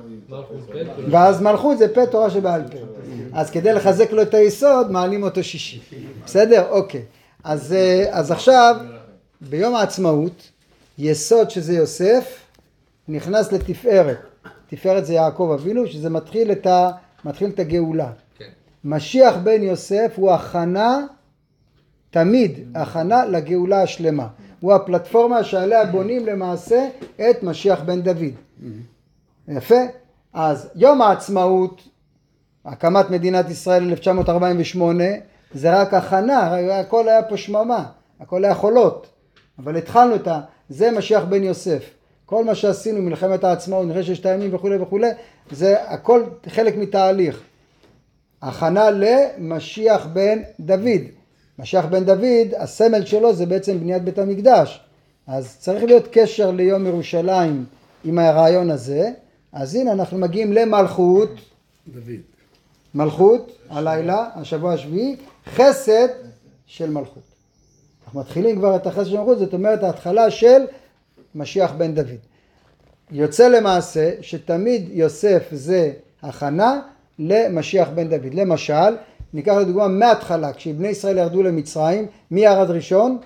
ואז מלכות זה פה תורה שבעל פה. אז כדי לחזק לו את היסוד, מעלים אותו שישי. בסדר? אוקיי. אז עכשיו, ביום העצמאות, יסוד שזה יוסף, נכנס לתפארת. תפארת זה יעקב אבינו, שזה מתחיל את הגאולה. כן. משיח בן יוסף הוא הכנה, תמיד הכנה לגאולה השלמה. הוא הפלטפורמה שעליה בונים למעשה את משיח בן דוד. יפה? אז יום העצמאות, הקמת מדינת ישראל 1948, זה רק הכנה, הכל היה פה שממה, הכל היה חולות. אבל התחלנו זה משיח בן יוסף. כל מה שעשינו, מלחמת העצמאות, מלחמת ששת הימים וכו' וכו', זה הכל חלק מתהליך. הכנה למשיח בן דוד. משיח בן דוד, הסמל שלו זה בעצם בניית בית המקדש. אז צריך להיות קשר ליום ירושלים עם הרעיון הזה. אז הנה אנחנו מגיעים למלכות. דוד. מלכות, הלילה, השבוע השביעי, חסד של מלכות. אנחנו מתחילים כבר את החסד של מלכות, זאת אומרת ההתחלה של משיח בן דוד. יוצא למעשה שתמיד יוסף זה הכנה למשיח בן דוד. למשל, ניקח לדוגמה מההתחלה, כשבני ישראל ירדו למצרים, מי ירד ראשון?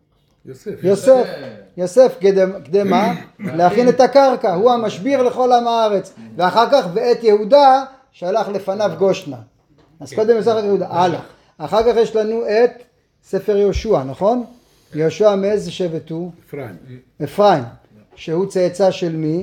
יוסף. יוסף כדי מה? להכין את הקרקע, הוא המשביר לכל עם הארץ. ואחר כך ואת יהודה שהלך לפניו גושנה. אז קודם יוסף יהודה, הלך. אחר כך יש לנו את ספר יהושע, נכון? יהושע מאיזה שבט הוא? אפרים. שהוא צאצא של מי?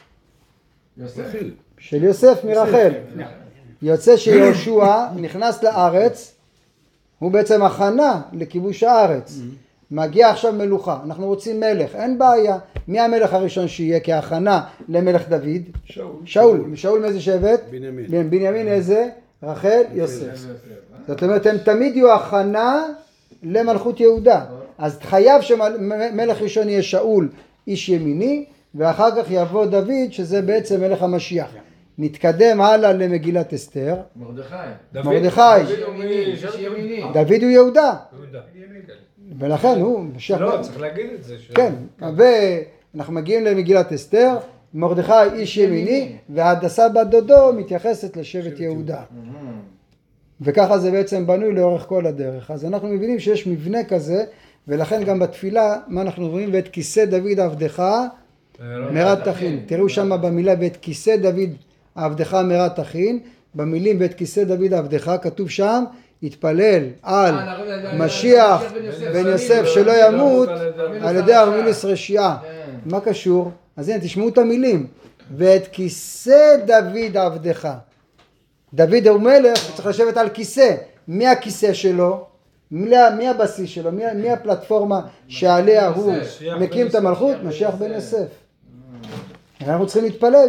רחל. של יוסף מרחל. יוצא שיהושע נכנס לארץ, הוא בעצם הכנה לכיבוש הארץ. מגיע עכשיו מלוכה, אנחנו רוצים מלך, אין בעיה. מי המלך הראשון שיהיה כהכנה למלך דוד? שאול. שאול מאיזה שבט? בנימין. בנימין איזה? רחל, יוסף. זאת אומרת, הם תמיד יהיו הכנה למלכות יהודה. אז חייב שמלך ראשון יהיה שאול, איש ימיני, ואחר כך יבוא דוד, שזה בעצם מלך המשיח. נתקדם הלאה למגילת אסתר. מרדכי. דוד הוא יהודה. ולכן הוא משיח. לא, צריך להגיד את זה. כן, ואנחנו מגיעים למגילת אסתר, מרדכי איש ימיני, והדסה בת דודו מתייחסת לשבט יהודה. וככה זה בעצם בנוי לאורך כל הדרך. אז אנחנו מבינים שיש מבנה כזה, ולכן גם בתפילה, מה אנחנו רואים? ואת כיסא דוד עבדך מרת תכין. תראו שם במילה ואת כיסא דוד עבדך מרת תכין, במילים ואת כיסא דוד עבדך, כתוב שם, התפלל על משיח בן יוסף שלא ימות על ידי ארמילוס רשעה. מה קשור? אז הנה תשמעו את המילים. ואת כיסא דוד עבדך. דוד הוא מלך, הוא צריך לשבת על כיסא. מי הכיסא שלו? מי הבסיס שלו? מי הפלטפורמה שעליה הוא מקים את המלכות? משיח בן יוסף. אנחנו צריכים להתפלל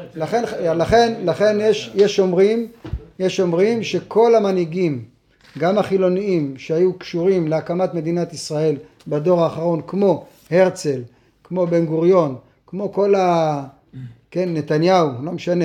לכן יש אומרים שכל המנהיגים, גם החילוניים שהיו קשורים להקמת מדינת ישראל בדור האחרון, כמו הרצל, כמו בן גוריון, כמו כל נתניהו, לא משנה,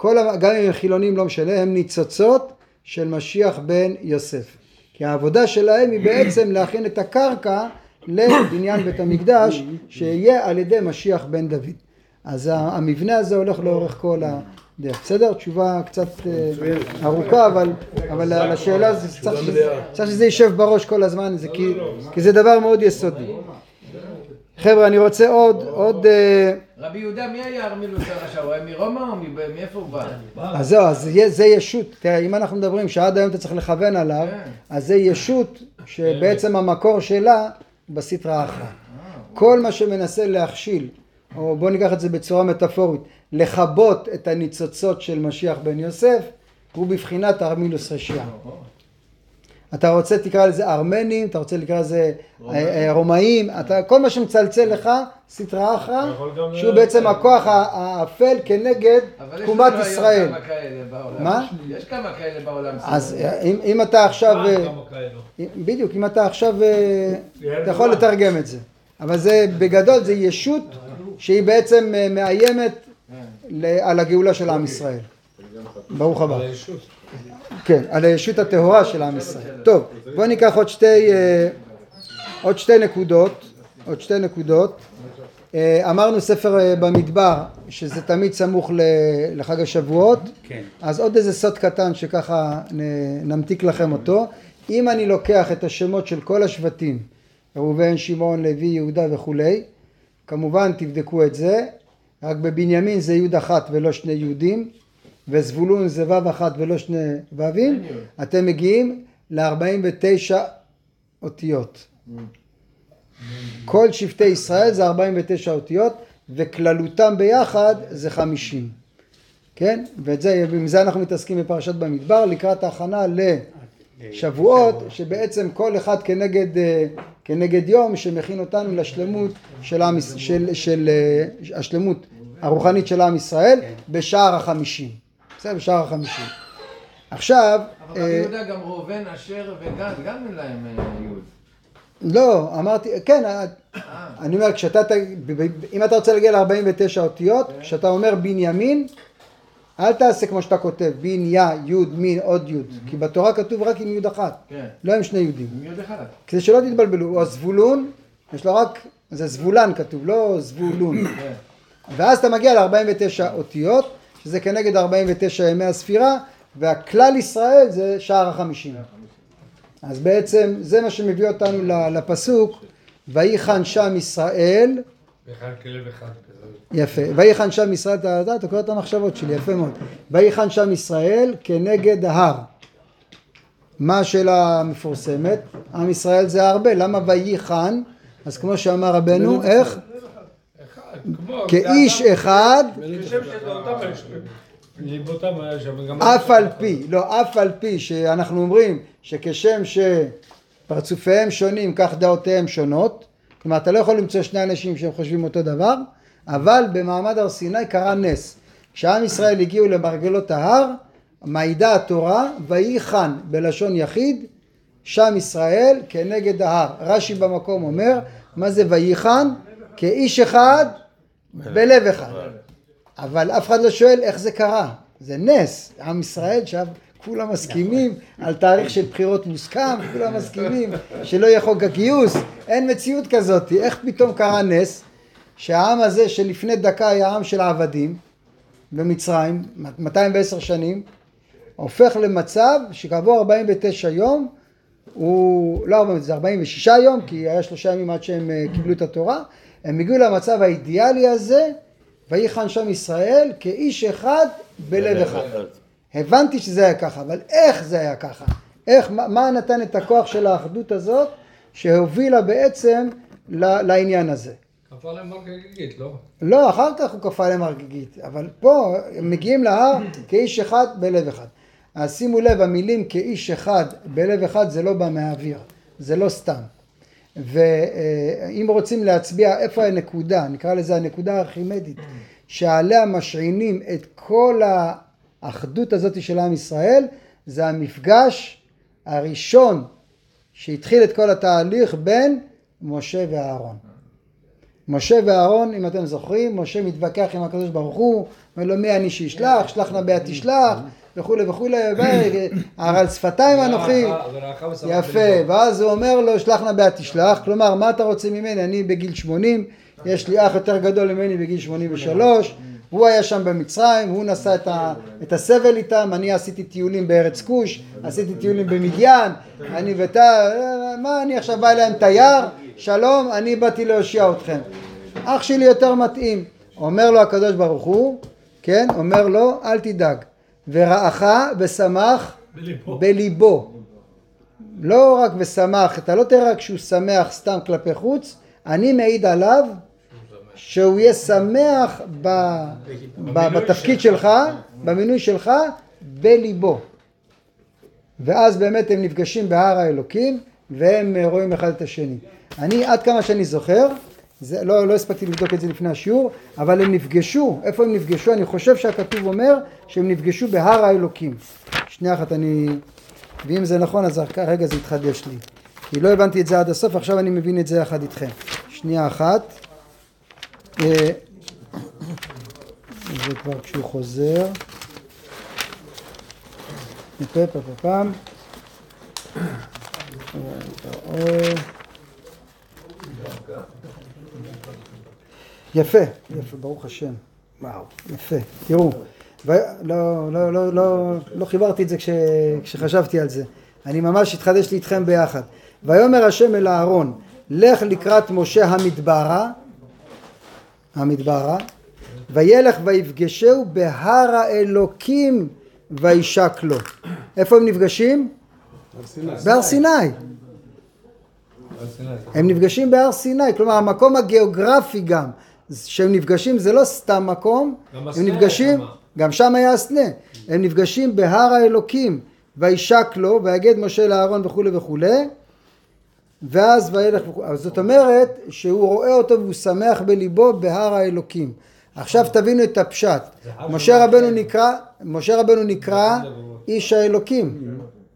גם אם הם חילונים לא משנה, הם ניצוצות של משיח בן יוסף. כי העבודה שלהם היא בעצם להכין את הקרקע לבניין בית המקדש שיהיה על ידי משיח בן דוד. אז המבנה הזה הולך לאורך כל הדרך. בסדר? תשובה קצת ארוכה, אבל על השאלה הזאת צריך שזה יישב בראש כל הזמן, כי זה דבר מאוד יסודי. חבר'ה, אני רוצה עוד... רבי יהודה, מי היה ארמילוס הרשע? הוא היה מרומא או מאיפה הוא בא? אז זהו, אז זה ישות. תראה, אם אנחנו מדברים שעד היום אתה צריך לכוון עליו, אז זה ישות שבעצם המקור שלה בסטרא אחרא. כל מה שמנסה להכשיל, או בוא ניקח את זה בצורה מטאפורית, לכבות את הניצוצות של משיח בן יוסף, הוא בבחינת ארמילוס רשע. אתה רוצה תקרא לזה ארמנים, אתה רוצה לקרוא לזה רומאים, כל מה שמצלצל לך, סטרא אחרא, שהוא בעצם הכוח האפל כנגד תקומת ישראל. אבל יש כמה כאלה בעולם. מה? יש כמה כאלה בעולם. אז אם אתה עכשיו, בדיוק, אם אתה עכשיו, אתה יכול לתרגם את זה. אבל זה בגדול, זה ישות שהיא בעצם מאיימת על הגאולה של עם ישראל. ברוך הבא. כן, על הישות הטהורה של עם ישראל. טוב, בואו ניקח עוד שתי נקודות. אמרנו ספר במדבר, שזה תמיד סמוך לחג השבועות. כן. אז עוד איזה סוד קטן שככה נמתיק לכם אותו. אם אני לוקח את השמות של כל השבטים, ראובן, שמעון, לוי, יהודה וכולי, כמובן תבדקו את זה, רק בבנימין זה יוד אחת ולא שני יהודים, וזבולון זה וו אחת ולא שני וווים, אתם מגיעים ל-49 אותיות. כל שבטי ישראל זה 49 אותיות, וכללותם ביחד זה 50. כן? ועם זה אנחנו מתעסקים בפרשת במדבר, לקראת ההכנה לשבועות, שבעצם כל אחד כנגד יום שמכין אותנו לשלמות של השלמות הרוחנית של עם ישראל בשער ה-50. בסדר, בשער ה-50. עכשיו... אבל רבי יהודה גם ראובן, אשר וגד, גם אין להם יוד. לא, אמרתי, כן, אני אומר, אם אתה רוצה להגיע ל-49 אותיות, כשאתה אומר בנימין, אל תעשה כמו שאתה כותב, בניה, יוד, מין, עוד יוד. כי בתורה כתוב רק עם יוד אחת, לא עם שני יודים. עם יוד אחד. כדי שלא תתבלבלו, או זבולון, יש לו רק, זה זבולן כתוב, לא זבולון. ואז אתה מגיע ל-49 אותיות, שזה כנגד 49 ימי הספירה, והכלל ישראל זה שער ה-50. אז בעצם זה מה שמביא אותנו לפסוק, ויחן שם ישראל. ויחן כלב אחד. יפה. ויחן שם ישראל, אתה קורא את המחשבות שלי, יפה מאוד. ויחן שם ישראל כנגד ההר. מה השאלה המפורסמת? עם ישראל זה הרבה, למה ויחן? אז כמו שאמר רבנו, איך? כאיש אחד, אף על פי שאנחנו אומרים שכשם שפרצופיהם שונים כך דעותיהם שונות, כלומר אתה לא יכול למצוא שני אנשים שהם חושבים אותו דבר, אבל במעמד הר סיני קרה נס. כשעם ישראל הגיעו למרגלות ההר, מעידה התורה ויחן בלשון יחיד שם ישראל כנגד ההר. רש"י במקום אומר מה זה ויחן? כאיש אחד בלב אחד. אבל אף אחד לא שואל איך זה קרה. זה נס. עם ישראל עכשיו כולם מסכימים על תאריך של בחירות מוסכם, כולם מסכימים שלא יהיה חוק הגיוס. אין מציאות כזאת. איך פתאום קרה נס שהעם הזה שלפני דקה היה עם של עבדים במצרים, 210 שנים, הופך למצב שכעבור 49 יום, הוא לא 46 יום, כי היה 3 ימים עד שהם קיבלו את התורה, הם הגיעו למצב האידיאלי הזה, ויחן שם ישראל כאיש אחד בלב אחד. הבנתי שזה היה ככה, אבל איך זה היה ככה? מה נתן את הכוח של האחדות הזאת, שהובילה בעצם לעניין הזה? כפה להם מרגגית, לא? לא, אחר כך הוא כפה להם מרגגית, אבל פה הם מגיעים להר כאיש אחד בלב אחד. אז שימו לב, המילים כאיש אחד בלב אחד זה לא בא מהאוויר, זה לא סתם. ואם רוצים להצביע איפה הנקודה, נקרא לזה הנקודה הארכימדית, שעליה משעינים את כל האחדות הזאת של עם ישראל, זה המפגש הראשון שהתחיל את כל התהליך בין משה ואהרון. משה ואהרון, אם אתם זוכרים, משה מתווכח עם הקדוש ברוך הוא, אומר לו מי אני שישלח, שלח נא ביד תשלח, וכולי וכולי, על שפתיים אנוכי, יפה, ואז הוא אומר לו שלח נא ביד תשלח, כלומר מה אתה רוצה ממני, אני בגיל 80, יש לי אח יותר גדול ממני בגיל 83, הוא היה שם במצרים, הוא נשא את הסבל איתם, אני עשיתי טיולים בארץ כוש, עשיתי טיולים במדיין, אני מה אני עכשיו בא אליהם תייר, שלום, אני באתי להושיע אתכם. אח שלי יותר מתאים. אומר לו הקדוש ברוך הוא, כן, אומר לו, אל תדאג. ורעך ושמח בליבו. לא רק ושמח, אתה לא תראה רק שהוא שמח סתם כלפי חוץ, אני מעיד עליו שהוא יהיה שמח בתפקיד שלך, במינוי שלך, בליבו. ואז באמת הם נפגשים בהר האלוקים, והם רואים אחד את השני. אני עד כמה שאני זוכר, לא הספקתי לבדוק את זה לפני השיעור, אבל הם נפגשו, איפה הם נפגשו? אני חושב שהכתוב אומר שהם נפגשו בהר האלוקים. שנייה אחת, ואם זה נכון אז כרגע זה התחדש לי. כי לא הבנתי את זה עד הסוף, עכשיו אני מבין את זה יחד איתכם. שנייה אחת. זה כבר כשהוא חוזר. פעם. יפה, ברוך השם. וואו, יפה. תראו, לא חיברתי את זה כשחשבתי על זה. אני ממש התחדש לי איתכם ביחד. ויאמר השם אל אהרון, לך לקראת משה המדברה, וילך ויפגשהו בהר האלוקים וישק לו. איפה הם נפגשים? בהר סיני. הם נפגשים בהר סיני, כלומר המקום הגיאוגרפי גם שהם נפגשים זה לא סתם מקום, הם נפגשים, גם שם היה הסנה, הם נפגשים בהר האלוקים וישק לו ויגד משה לאהרון וכו' וכו', ואז וילך, זאת אומרת שהוא רואה אותו והוא שמח בליבו בהר האלוקים. עכשיו תבינו את הפשט, משה רבנו נקרא איש האלוקים,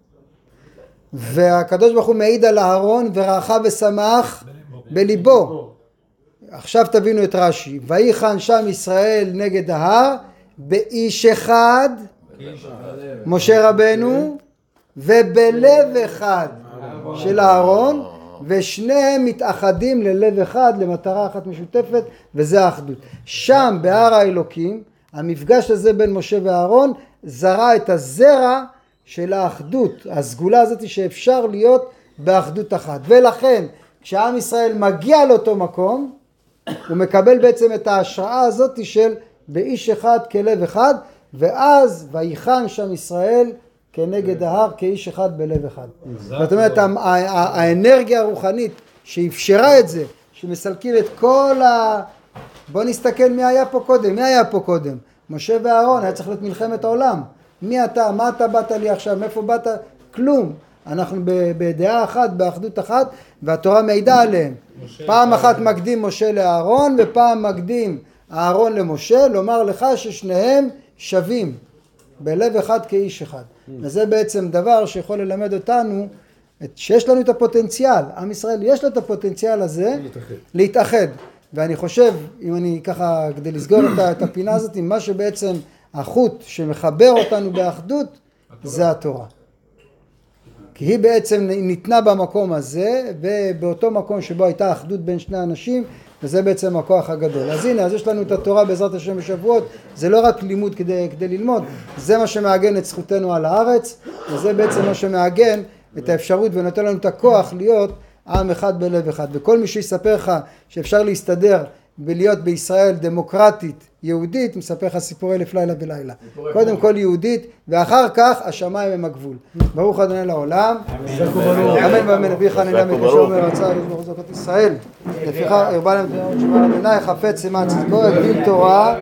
והקדוש ברוך הוא מעיד על אהרון ורעך ושמח בליבו. עכשיו תבינו את רש"י, ויחן שם ישראל נגד ההר באיש אחד, משה רבנו, ובלב אחד של אהרון, ושניהם מתאחדים ללב אחד, למטרה אחת משותפת, וזה האחדות. שם בהר האלוקים, המפגש הזה בין משה ואהרון זרע את הזרע של האחדות, הסגולה הזאת שאפשר להיות באחדות אחת. ולכן כשעם ישראל מגיע לאותו מקום, הוא מקבל בעצם את ההשראה הזאת של באיש אחד כלב אחד, ואז ויחן שם ישראל כנגד ההר כאיש אחד בלב אחד. זאת אומרת האנרגיה הרוחנית שאפשרה את זה, שמסלקים את כל בוא נסתכל מי היה פה קודם, משה ואהרון, היה צריך להיות מלחמת העולם. מי אתה? מה אתה באת לי עכשיו? מאיפה באת? כלום. אנחנו בדעה אחת, באחדות אחת, והתורה מעידה עליהם. פעם אחת מקדים משה לאהרון, ופעם מקדים אהרון למשה, לומר לך ששניהם שווים, בלב אחד כאיש אחד. וזה בעצם דבר שיכול ללמד אותנו, שיש לנו את הפוטנציאל, עם ישראל יש לו את הפוטנציאל הזה, להתאחד. ואני חושב, אם אני ככה, כדי לסגור את הפינה הזאת, מה שבעצם החוט שמחבר אותנו באחדות, זה התורה. כי היא בעצם ניתנה במקום הזה, ובאותו מקום שבו הייתה אחדות בין שני אנשים, וזה בעצם הכוח הגדול. אז הנה, אז יש לנו את התורה בעזרת השם בשבועות, זה לא רק לימוד כדי ללמוד, זה מה שמעגן את זכותנו על הארץ, וזה בעצם מה שמעגן את האפשרות ונותן לנו את הכוח להיות עם אחד בלב אחד. וכל מי שיספר לך שאפשר להסתדר ולהיות בישראל דמוקרטית, יהודית, מספר לך סיפורי אלף לילה ולילה. קודם כל יהודית, ואחר כך השמיים הם הגבול. ברוך אדוני לעולם. אמן ואמן. אבי חנינא מקשר אומר רצה לזכות ישראל. לפיכך הרבה להם תודה שבא אדוני חפץ למען צדקו, הגדיל תורה.